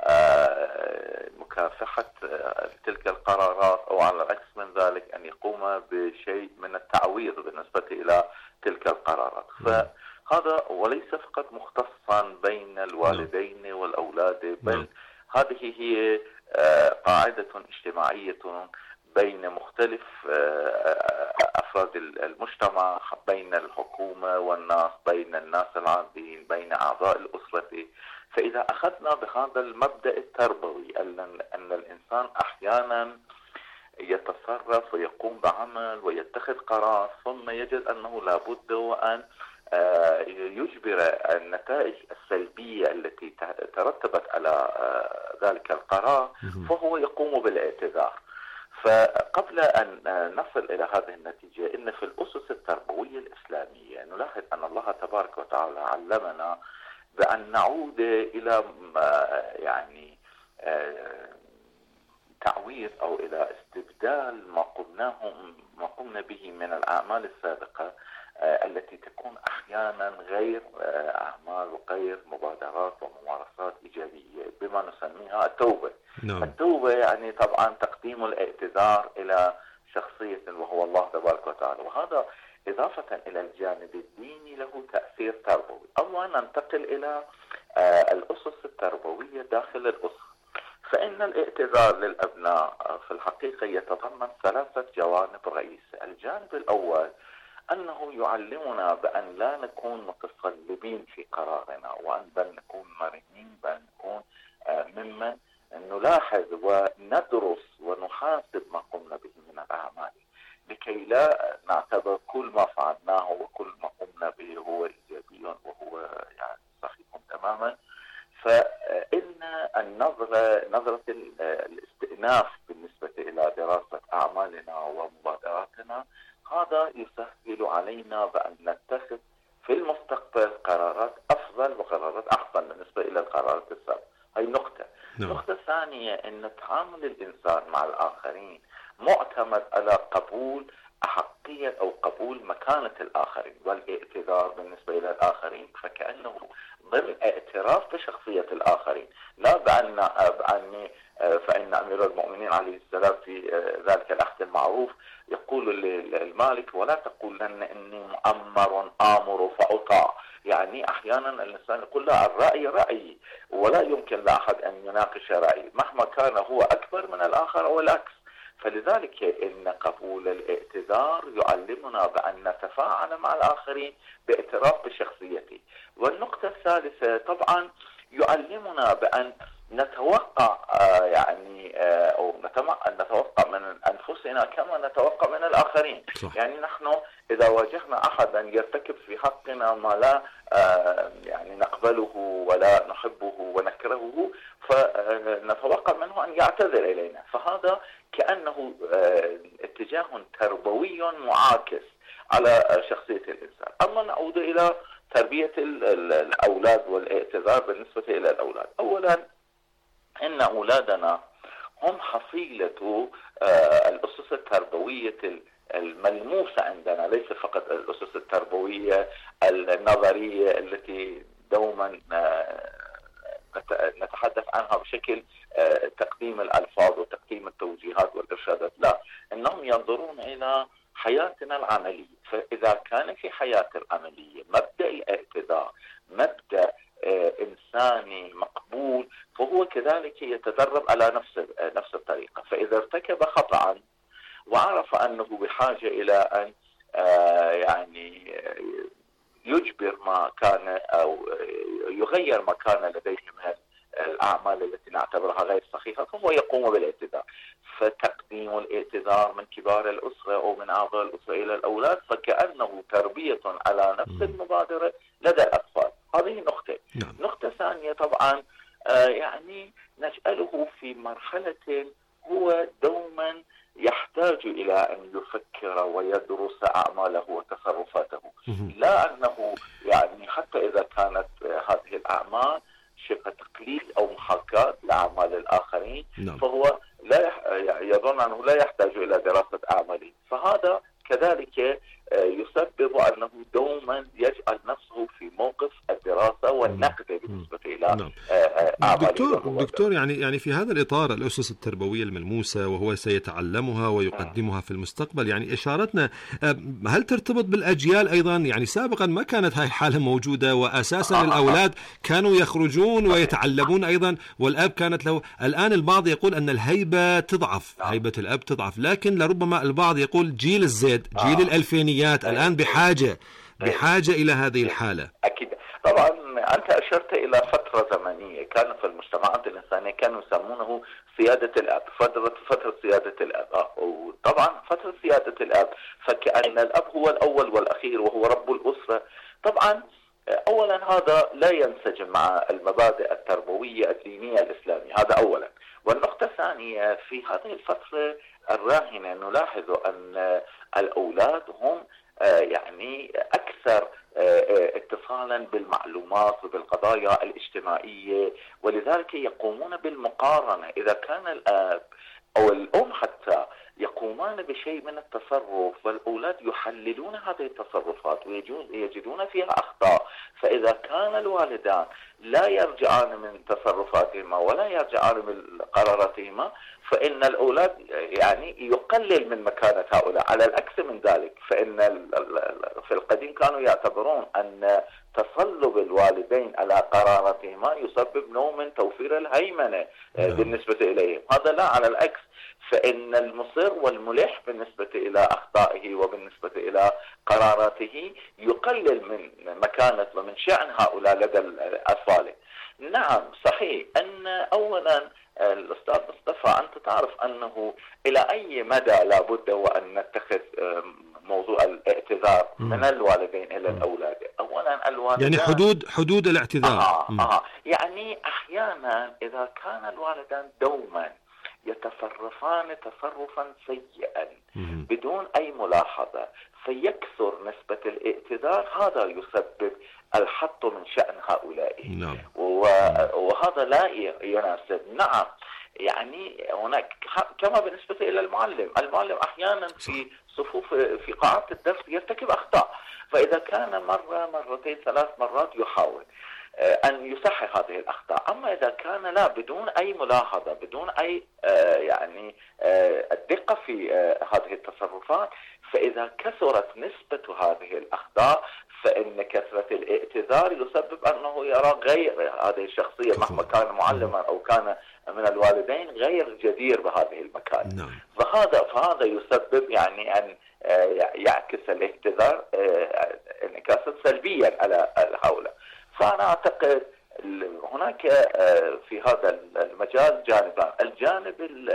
مكافحة تلك القرارات، أو على العكس من ذلك أن يقوم بشيء من التعويض بالنسبة إلى تلك القرارات. فهذا وليس فقط مختصا بين الوالدين والأولاد، بل هذه هي قاعدة اجتماعية بين مختلف أفراد المجتمع، بين الحكومة والناس، بين الناس العاديين، بين أعضاء الأسرة. فإذا أخذنا بهذا المبدأ التربوي أن الإنسان أحيانا يتصرف ويقوم بعمل ويتخذ قرار ثم يجد أنه لابد وأن يجبر النتائج السلبية التي ترتبت على ذلك القرار، فهو يقوم بالاعتذار. فقبل أن نصل إلى هذه النتيجة، إن في الأسس التربوية الإسلامية نلاحظ أن الله تبارك وتعالى علمنا بأن نعود إلى يعني تعويض أو إلى استبدال ما قمنا به من الأعمال السابقة التي تكون أحيانا غير أعمال وغير مبادرات وممارسات إيجابية بما نسميها التوبة. التوبة يعني طبعا تقديم الاعتذار إلى شخصية وهو الله تبارك وتعالى، وهذا إضافة إلى الجانب الديني له تأثير تربوي. أولا ننتقل إلى الأسس التربوية داخل الأسرة. فإن الاعتذار للأبناء في الحقيقة يتضمن 3 جوانب رئيسية. الجانب الأول أنه يعلمنا بأن لا نكون متصلبين في قرارنا، وأن بل نكون مرنين، بل نكون ممن نلاحظ وندرس ونحاسب ما قمنا به من الأعمال، لكي لا نعتبر كل ما فعلناه وكل ما قمنا به هو إيجابي وهو يعني صحيح تماما. فإن نظرة الاستئناف بالنسبة إلى دراسة أعمالنا ومبادراتنا هذا يسهل علينا بأن نتخذ في المستقبل قرارات أفضل وقرارات أحسن بالنسبة إلى القرارات السابقة. هاي نقطة. النقطة الثانية أن تعامل الإنسان مع الآخرين معتمد على قبول أحقية أو قبول مكانة الآخرين والاعتذار بالنسبة إلى الآخرين، فكأنه ضمن اعتراف بشخصية الآخرين، لا بأني فإن أمير المؤمنين عليه السلام في ذلك العهد المعروف يقول للمالك: ولا تقول لن إني مؤمر آمر فأطاع. يعني أحيانا الإنسان يقول: لا، الرأي رأيي ولا يمكن لأحد أن يناقش رأيي مهما كان هو أكبر من الآخر أو العكس. فلذلك إن قبول الاعتذار يعلمنا بأن نتفاعل مع الآخرين باعتراف بشخصيته. والنقطة الثالثة طبعا يعلمنا بأن نتوقع أو نتوقع من أنفسنا كما نتوقع من الآخرين. صح. يعني نحن إذا واجهنا أحدا يرتكب في حقنا ما لا نقبله ولا نحبه ونكرهه، فنتوقع منه أن يعتذر إلينا. فهذا كأنه اتجاه تربوي معاكس على شخصية الإنسان. أما نعود إلى تربية الأولاد والاعتذار بالنسبة إلى الأولاد. أولا، إن أولادنا هم حصيلة الأسس التربوية الملموسة عندنا، ليس فقط الأسس التربوية النظرية التي دوما نتحدث عنها بشكل تقديم الألفاظ وتقديم التوجيهات والإرشادات. لا، إنهم ينظرون إلى حياتنا العملية. فإذا كان في حياة العملية مبدأ الاعتذار مبدأ إنساني مقبول، فهو كذلك يتدرب على نفس الطريقة. فإذا ارتكب خطأ وعرف أنه بحاجة إلى أن يجبر ما كان أو يغير ما كان لديه من الأعمال التي نعتبرها غير صحيحة، فهو يقوم بالاعتذار. فتقديم الاعتذار من كبار الأسرة أو من أعضاء الأسرة إلى الأولاد فكأنه تربية على نفس المبادرة لدى الأطفال. هذه نقطة. نقطة ثانية طبعا نجعله في مرحلة هو دوما يحتاج إلى أن يفكر ويدرس أعماله وتصرفاته، لا أنه حتى إذا كانت هذه الأعمال شبه تقليد أو محاكاة لأعمال الآخرين، فهو لا يظن أنه لا يحتاج إلى دراسة أعماله. فهذا كذلك يسبب أنه دوما يجعل نفسه في موقف الدراسة والنقد بالنسبة إلى دكتور يعني في هذا الإطار الأسس التربوية الملموسة وهو سيتعلمها ويقدمها في المستقبل، إشارتنا هل ترتبط بالأجيال أيضا؟ سابقا ما كانت هاي الحالة موجودة، وأساسا الأولاد كانوا يخرجون ويتعلمون أيضا، والأب كانت له. الآن البعض يقول أن الهيبة تضعف، هيبة الأب تضعف، لكن لربما البعض يقول جيل الزد، جيل الألفينيات الآن بحاجة إلى هذه الحالة. أكيد طبعا. أنت أشرت إلى فترة زمنية كانت في المجتمعات الإنسانية كانوا يسمونه سيادة الأب، فترة سيادة الأب. وطبعا فترة سيادة الأب فكأن الأب هو الأول والأخير وهو رب الأسرة. طبعا أولا هذا لا ينسجم مع المبادئ التربوية الدينية الإسلامية، هذا أولا. والنقطة الثانية، في هذه الفترة الراهنة نلاحظ أن الأولاد هم أكثر اتصالا بالمعلومات وبالقضايا الاجتماعية، ولذلك يقومون بالمقارنة. إذا كان الأب أو الأم حتى يقومان بشيء من التصرف والأولاد يحللون هذه التصرفات ويجدون فيها أخطاء، فإذا كان الوالدان لا يرجعان من تصرفاتهما ولا يرجعان من قراراتهما فإن الأولاد يقلل من مكانة هؤلاء. على العكس من ذلك، فإن في القديم كانوا يعتبرون أن تصلب الوالدين على قراراتهما يسبب نوع من توفير الهيمنة بالنسبة إليهم. هذا لا، على العكس، فإن المصر والملح بالنسبة إلى أخطائه وبالنسبة إلى قراراته يقلل من مكانة ومن شأن هؤلاء لدى الأطفال. نعم صحيح أن أولا الأستاذ مصطفى أنت تعرف أنه إلى أي مدى لابد وأن نتخذ موضوع الاعتذار من الوالدين إلى الأولاد. أولا الوالدين حدود الاعتذار. أحيانا إذا كان الوالدان دوما يتصرفان تصرفا سيئا بدون أي ملاحظة فيكثر نسبة الاعتذار، هذا يسبب الحط من شأن هؤلاء. وهذا لا يناسب. نعم يعني هناك كما بالنسبة إلى المعلم أحيانا في صفوف في قاعات الدرس يرتكب أخطاء، فإذا كان مرة مرتين 3 مرات يحاول أن يصحح هذه الأخطاء. أما إذا كان لا، بدون أي ملاحظة، بدون أي يعني الدقة في هذه التصرفات، فإذا كثرت نسبة هذه الأخطاء فإن كثرة الاعتذار يسبب أنه يرى غير هذه الشخصية مهما كان معلما أو كان من الوالدين غير جدير بهذه المكان. فهذا يسبب يعني أن يعكس الاعتذار انعكاسا سلبيا على هؤلاء. فأنا أعتقد هناك في هذا المجال جانبان. الجانب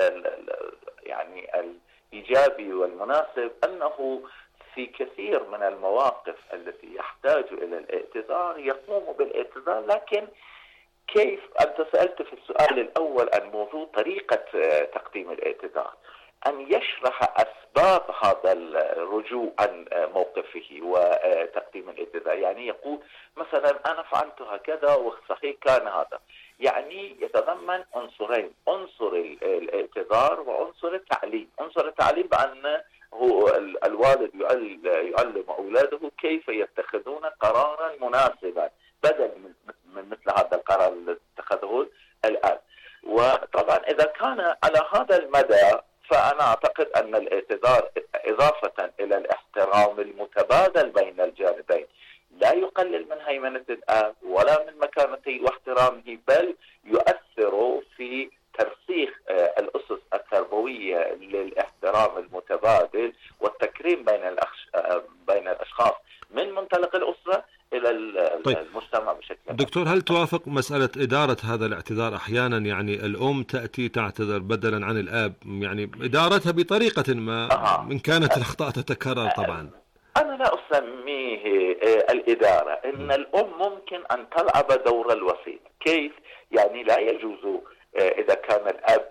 يعني الإيجابي والمناسب أنه في كثير من المواقف التي يحتاج إلى الاعتذار يقوم بالاعتذار، لكن كيف؟ أنت سألت في السؤال الأول عن موضوع طريقة تقديم الاعتذار، أن يشرح أسباب هذا الرجوع عن موقفه وتقديم الاعتذار. يعني يقول مثلا أنا فعلت هكذا وصحيح كان هذا، يعني يتضمن عنصرين: عنصر الاعتذار وعنصر التعليم. عنصر التعليم بأن هو الوالد يعلم أولاده كيف يتخذون قرارا مناسبا بدل من مثل هذا القرار الذي اتخذه الآن. وطبعا إذا كان على هذا المدى فأنا أعتقد أن الاعتذار إضافة إلى الاحترام المتبادل بين الجانبين لا يقلل من هيمنة الأب ولا من مكانته واحترامه، بل يؤثر في ترسيخ الأسس التربوية للاحترام المتبادل والتكريم بين الأشخاص من منطلق الأسرة إلى المجتمع بشكل عام. دكتور، هل توافق مسألة إدارة هذا الاعتذار؟ أحيانا يعني الأم تأتي تعتذر بدلا عن الآب، يعني إدارتها بطريقة ما إن كانت الأخطاء تتكرر. طبعا أنا لا أسميه الإدارة، إن الأم ممكن أن تلعب دور الوسيط. كيف؟ يعني لا يجوز إذا كان الأب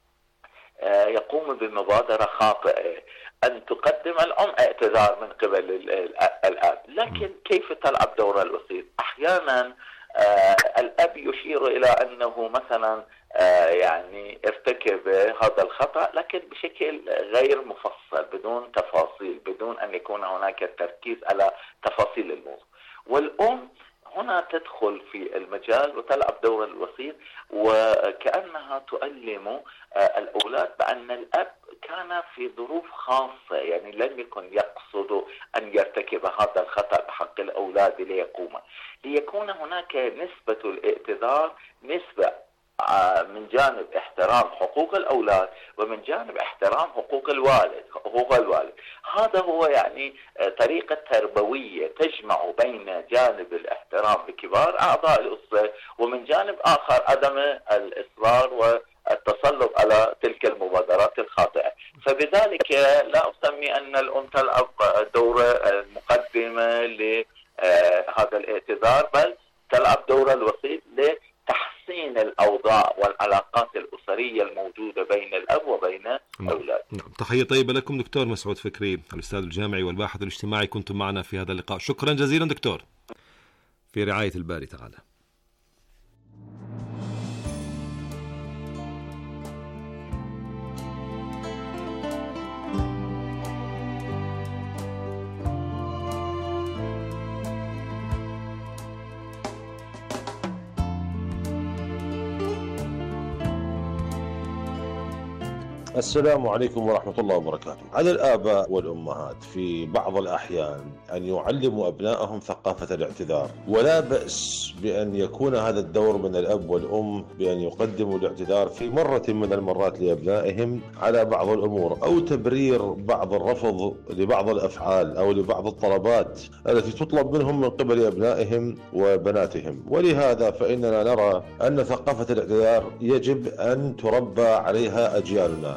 يقوم بمبادرة خاطئة أن تقدم الأم اعتذار من قبل الأب، لكن كيف تلعب دور الوسيط؟ أحيانا الأب يشير إلى أنه مثلا يعني ارتكب هذا الخطأ لكن بشكل غير مفصل، بدون تفاصيل، بدون أن يكون هناك تركيز على تفاصيل الموضوع. والأم هنا تدخل في المجال وتلعب دور الوسيط، وكأنها تؤلم الأولاد بأن الأب كان في ظروف خاصة، يعني لم يكن يقصد أن يرتكب هذا الخطأ بحق الأولاد ليكون هناك نسبة الاعتذار نسبة من جانب احترام حقوق الأولاد ومن جانب احترام حقوق الوالد. هذا هو يعني طريقة تربوية تجمع بين جانب الاحترام لكبار أعضاء الأسرة ومن جانب آخر عدم الإصرار والتسلط على تلك المبادرات الخاطئة. فبذلك لا أسمي أن الأم تلعب دور المقدمة لهذا الاعتذار، بل تلعب دور الوسيط لتحسين الأوضاع والعلاقات الأسرية الموجودة بين الأب وبين الأولاد. تحية طيبة لكم دكتور مسعود فكري، الأستاذ الجامعي والباحث الاجتماعي، كنتم معنا في هذا اللقاء. شكرا جزيلا دكتور، في رعاية الباري تعالى. السلام عليكم ورحمة الله وبركاته. على الآباء والأمهات في بعض الأحيان أن يعلموا أبنائهم ثقافة الاعتذار، ولا بأس بأن يكون هذا الدور من الأب والأم بأن يقدموا الاعتذار في مرة من المرات لأبنائهم على بعض الأمور أو تبرير بعض الرفض لبعض الأفعال أو لبعض الطلبات التي تطلب منهم من قبل أبنائهم وبناتهم. ولهذا فإننا نرى أن ثقافة الاعتذار يجب أن تربى عليها أجيالنا.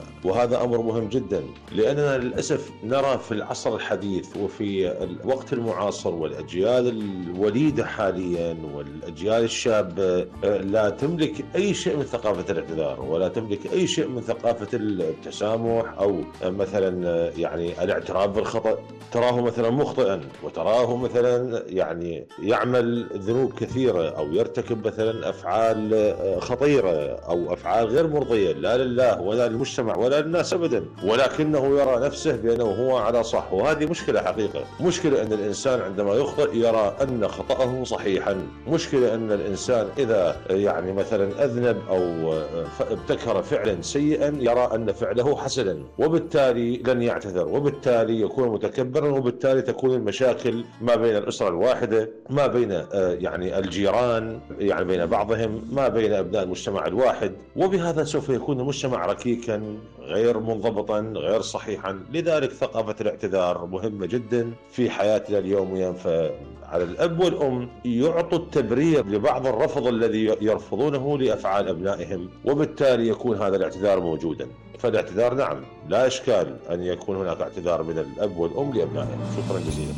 وهذا أمر مهم جدا، لأننا للأسف نرى في العصر الحديث وفي الوقت المعاصر والأجيال الوليدة حاليا والأجيال الشابة لا تملك أي شيء من ثقافة الاعتذار، ولا تملك أي شيء من ثقافة التسامح أو مثلا يعني الاعتراف بالخطأ. تراه مثلا مخطئا، وتراه مثلا يعني يعمل ذنوب كثيرة أو يرتكب مثلا أفعال خطيرة أو أفعال غير مرضية لا لله ولا للمجتمع ولا للناس أبدا، ولكنه يرى نفسه بأنه هو على صح. وهذه مشكلة حقيقة. مشكلة أن الإنسان عندما يخطئ يرى أن خطأه صحيحا. مشكلة أن الإنسان إذا يعني مثلا أذنب أو ابتكر فعلا سيئا يرى أن فعله حسنا، وبالتالي لن يعتذر، وبالتالي يكون متكبرا، وبالتالي تكون المشاكل ما بين الأسرة الواحدة، ما بين يعني الجيران، يعني بين بعضهم، ما بين أبناء المجتمع الواحد، وبهذا سوف يكون المجتمع ركيكا غير منضبطا غير صحيحا. لذلك ثقافة الاعتذار مهمة جدا في حياتنا اليومية. فعلى الأب والأم يعطوا التبرير لبعض الرفض الذي يرفضونه لأفعال أبنائهم، وبالتالي يكون هذا الاعتذار موجودا. فالاعتذار نعم لا إشكال أن يكون هناك اعتذار من الأب والأم لأبنائهم. شكرا جزيلا.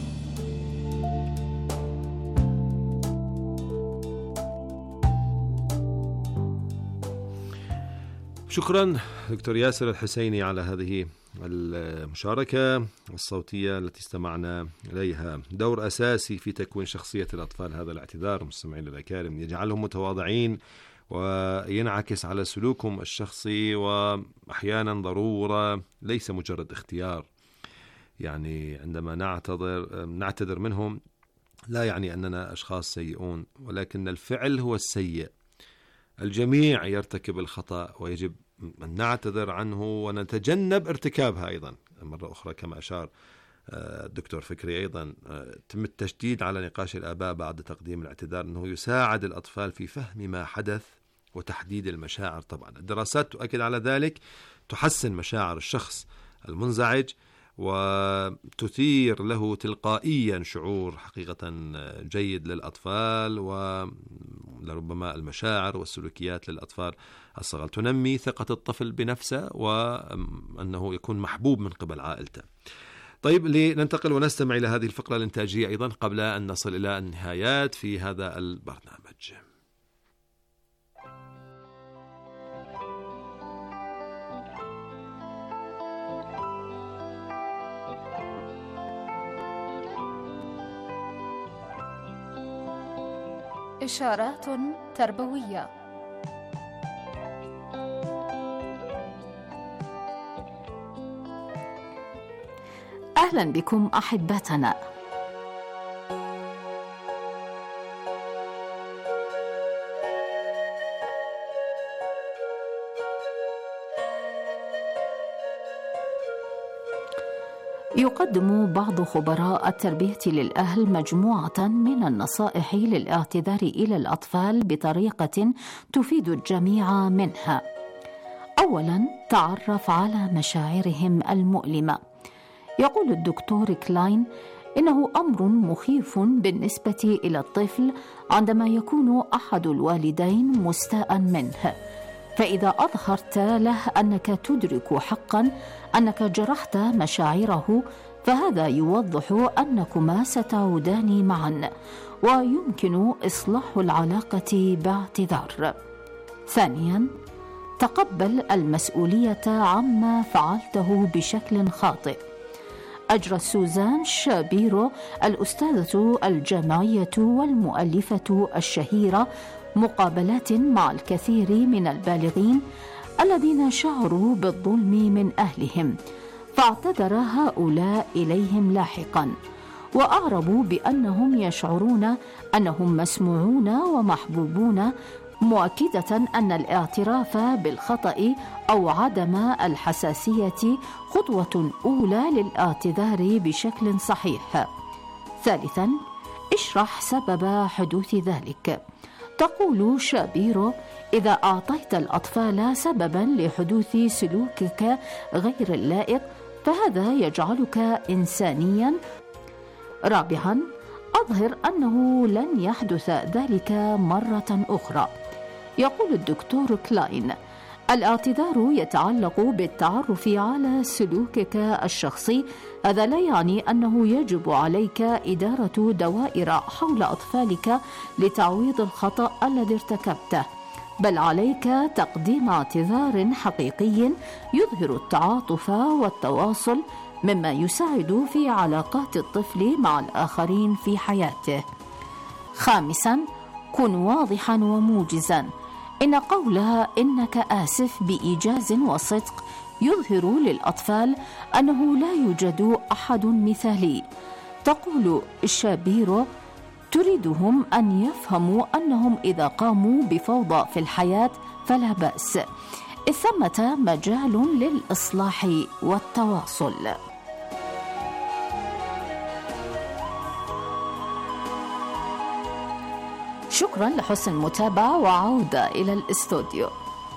شكرا دكتور ياسر الحسيني على هذه المشاركة الصوتية التي استمعنا إليها. دور أساسي في تكوين شخصية الأطفال هذا الاعتذار مستمعين الأكارم، يجعلهم متواضعين وينعكس على سلوكهم الشخصي، وأحيانا ضرورة ليس مجرد اختيار. يعني عندما نعتذر منهم لا يعني أننا أشخاص سيئون، ولكن الفعل هو السيء. الجميع يرتكب الخطأ ويجب أن نعتذر عنه ونتجنب ارتكابها. أيضا مرة أخرى كما أشار الدكتور فكري أيضا تم التشديد على نقاش الآباء بعد تقديم الاعتذار أنه يساعد الأطفال في فهم ما حدث وتحديد المشاعر. طبعا الدراسات تؤكد على ذلك، تحسن مشاعر الشخص المنزعج وتثير له تلقائيا شعور حقيقة جيد للأطفال، ولربما المشاعر والسلوكيات للأطفال الصغار تنمي ثقة الطفل بنفسه وأنه يكون محبوب من قبل عائلته. طيب لننتقل ونستمع إلى هذه الفقرة الإنتاجية أيضا قبل أن نصل إلى النهايات في هذا البرنامج. إشارات تربوية. أهلا بكم أحبتنا. يقدم بعض خبراء التربية للأهل مجموعة من النصائح للاعتذار إلى الأطفال بطريقة تفيد الجميع منها. أولاً، تعرف على مشاعرهم المؤلمة. يقول الدكتور كلاين إنه أمر مخيف بالنسبة إلى الطفل عندما يكون أحد الوالدين مستاء منه، فإذا أظهرت له أنك تدرك حقا أنك جرحت مشاعره فهذا يوضح أنكما ستعودان معا ويمكن إصلاح العلاقة باعتذار. ثانيا، تقبل المسؤولية عما فعلته بشكل خاطئ. أجرت سوزان شابيرو الأستاذة الجامعية والمؤلفة الشهيرة مقابلات مع الكثير من البالغين الذين شعروا بالظلم من أهلهم، فاعتذر هؤلاء إليهم لاحقا وأعربوا بأنهم يشعرون أنهم مسموعون ومحبوبون، مؤكدة أن الاعتراف بالخطأ أو عدم الحساسية خطوة أولى للاعتذار بشكل صحيح. ثالثا، اشرح سبب حدوث ذلك. تقول شابيرو: إذا أعطيت الأطفال سببا لحدوث سلوكك غير اللائق فهذا يجعلك إنسانيا. رابعا، أظهر أنه لن يحدث ذلك مرة أخرى. يقول الدكتور كلاين: الاعتذار يتعلق بالتعرف على سلوكك الشخصي. هذا لا يعني أنه يجب عليك إدارة دوائر حول أطفالك لتعويض الخطأ الذي ارتكبته، بل عليك تقديم اعتذار حقيقي يظهر التعاطف والتواصل، مما يساعد في علاقات الطفل مع الآخرين في حياته. 5. كن واضحا وموجزا. إن قولها إنك آسف بإيجاز وصدق يظهر للأطفال أنه لا يوجد أحد مثالي. تقول شابيرو تريدهم أن يفهموا أنهم إذا قاموا بفوضى في الحياة فلا بأس، إذ ثمة مجال للإصلاح والتواصل. شكرا لحسن المتابعة، وعودة إلى الاستوديو.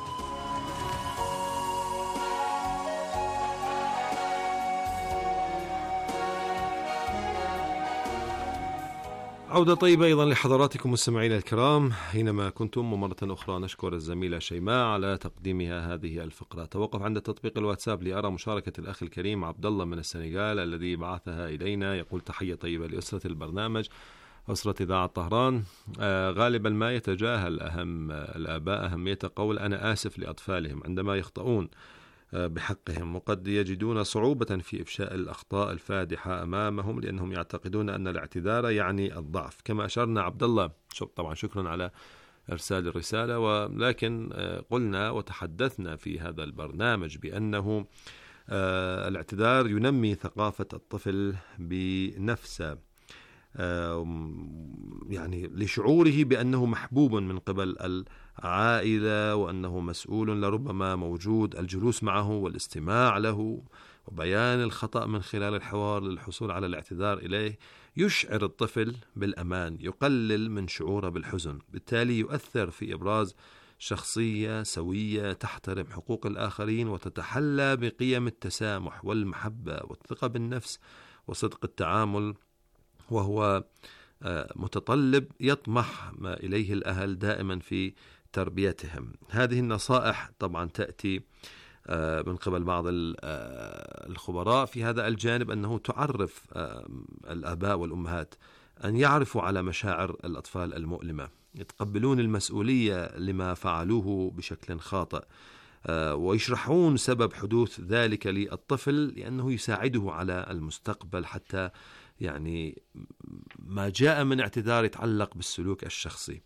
عودة طيبة أيضا لحضراتكم مستمعينا الكرام حينما كنتم، ومرة أخرى نشكر الزميلة شيماء على تقديمها هذه الفقرة. توقف عند تطبيق الواتساب لأرى مشاركة الأخ الكريم عبد الله من السنغال الذي بعثها إلينا. يقول: تحية طيبة لأسرة البرنامج، أسرة إذاعة طهران. غالبا ما يتجاهل الآباء أهمية قول أنا آسف لأطفالهم عندما يخطئون بحقهم، وقد يجدون صعوبة في إفشاء الأخطاء الفادحة أمامهم لأنهم يعتقدون أن الاعتذار يعني الضعف. كما أشرنا عبد الله، طبعا شكرا على إرسال الرسالة، ولكن قلنا وتحدثنا في هذا البرنامج بأنه الاعتذار ينمي ثقافة الطفل بنفسه، يعني لشعوره بأنه محبوب من قبل العائلة وأنه مسؤول، لربما موجود الجلوس معه والاستماع له وبيان الخطأ من خلال الحوار للحصول على الاعتذار إليه. يشعر الطفل بالأمان، يقلل من شعوره بالحزن، بالتالي يؤثر في إبراز شخصية سوية تحترم حقوق الآخرين وتتحلى بقيم التسامح والمحبة والثقة بالنفس وصدق التعامل، وهو متطلب يطمح ما إليه الأهل دائما في تربيتهم. هذه النصائح طبعا تأتي من قبل بعض الخبراء في هذا الجانب، أنه تعرف الآباء والأمهات أن يعرفوا على مشاعر الأطفال المؤلمة، يتقبلون المسؤولية لما فعلوه بشكل خاطئ، ويشرحون سبب حدوث ذلك للطفل لأنه يساعده على المستقبل، حتى يعني ما جاء من اعتذار يتعلق بالسلوك الشخصي.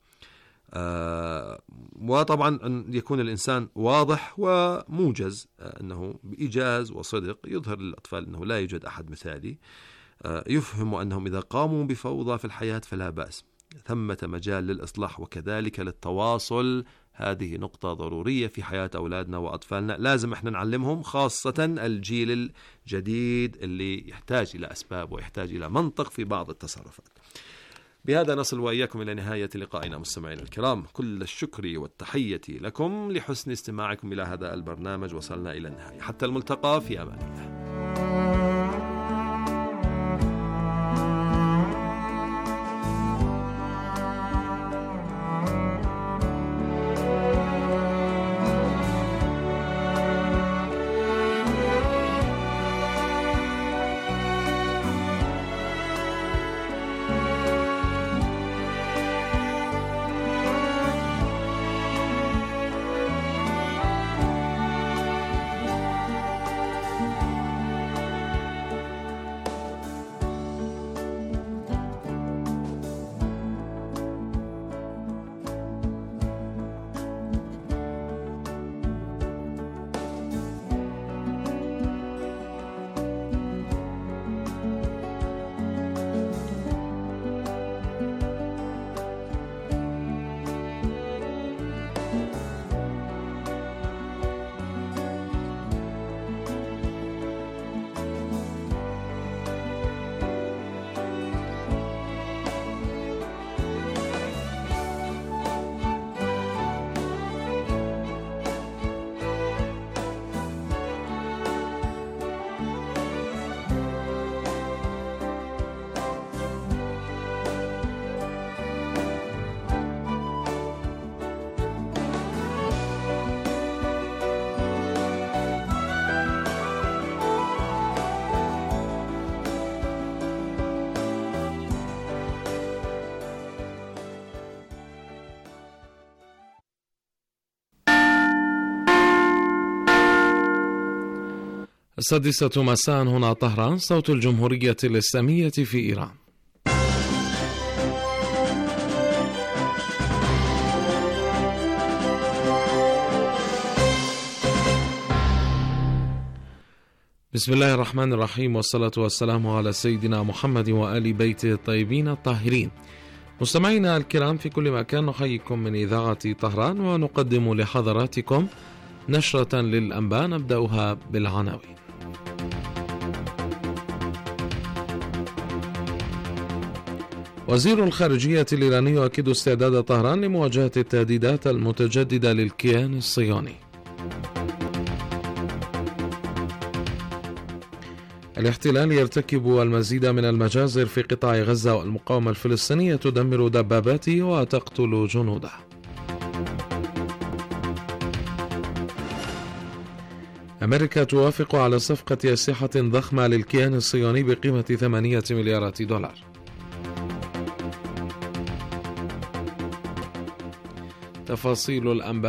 وطبعا أن يكون الإنسان واضح وموجز، أنه بإيجاز وصدق يظهر للأطفال أنه لا يوجد أحد مثالي، يفهم أنهم إذا قاموا بفوضى في الحياة فلا بأس، ثمة مجال للإصلاح وكذلك للتواصل. هذه نقطة ضرورية في حياة أولادنا وأطفالنا، لازم إحنا نعلمهم، خاصة الجيل الجديد اللي يحتاج إلى أسباب ويحتاج إلى منطق في بعض التصرفات. بهذا نصل وإياكم إلى نهاية لقائنا مستمعينا الكرام، كل الشكر والتحية لكم لحسن استماعكم إلى هذا البرنامج. وصلنا إلى النهاية، حتى الملتقى، في أمان الله. السادسة مساء هنا طهران، صوت الجمهورية الإسلامية في إيران. بسم الله الرحمن الرحيم، والصلاة والسلام على سيدنا محمد وآل بيته الطيبين الطاهرين. مستمعينا الكرام في كل مكان، نحييكم من إذاعة طهران ونقدم لحضراتكم نشرة للأنباء نبدأها بالعناوين. وزير الخارجية الإيراني يؤكد استعداد طهران لمواجهة التهديدات المتجددة للكيان الصهيوني. الاحتلال يرتكب المزيد من المجازر في قطاع غزة، والمقاومة الفلسطينية تدمر دباباته وتقتل جنوده. أمريكا توافق على صفقة أسلحة ضخمة للكيان الصهيوني بقيمة 8 مليارات دولار. تفاصيل الأنباء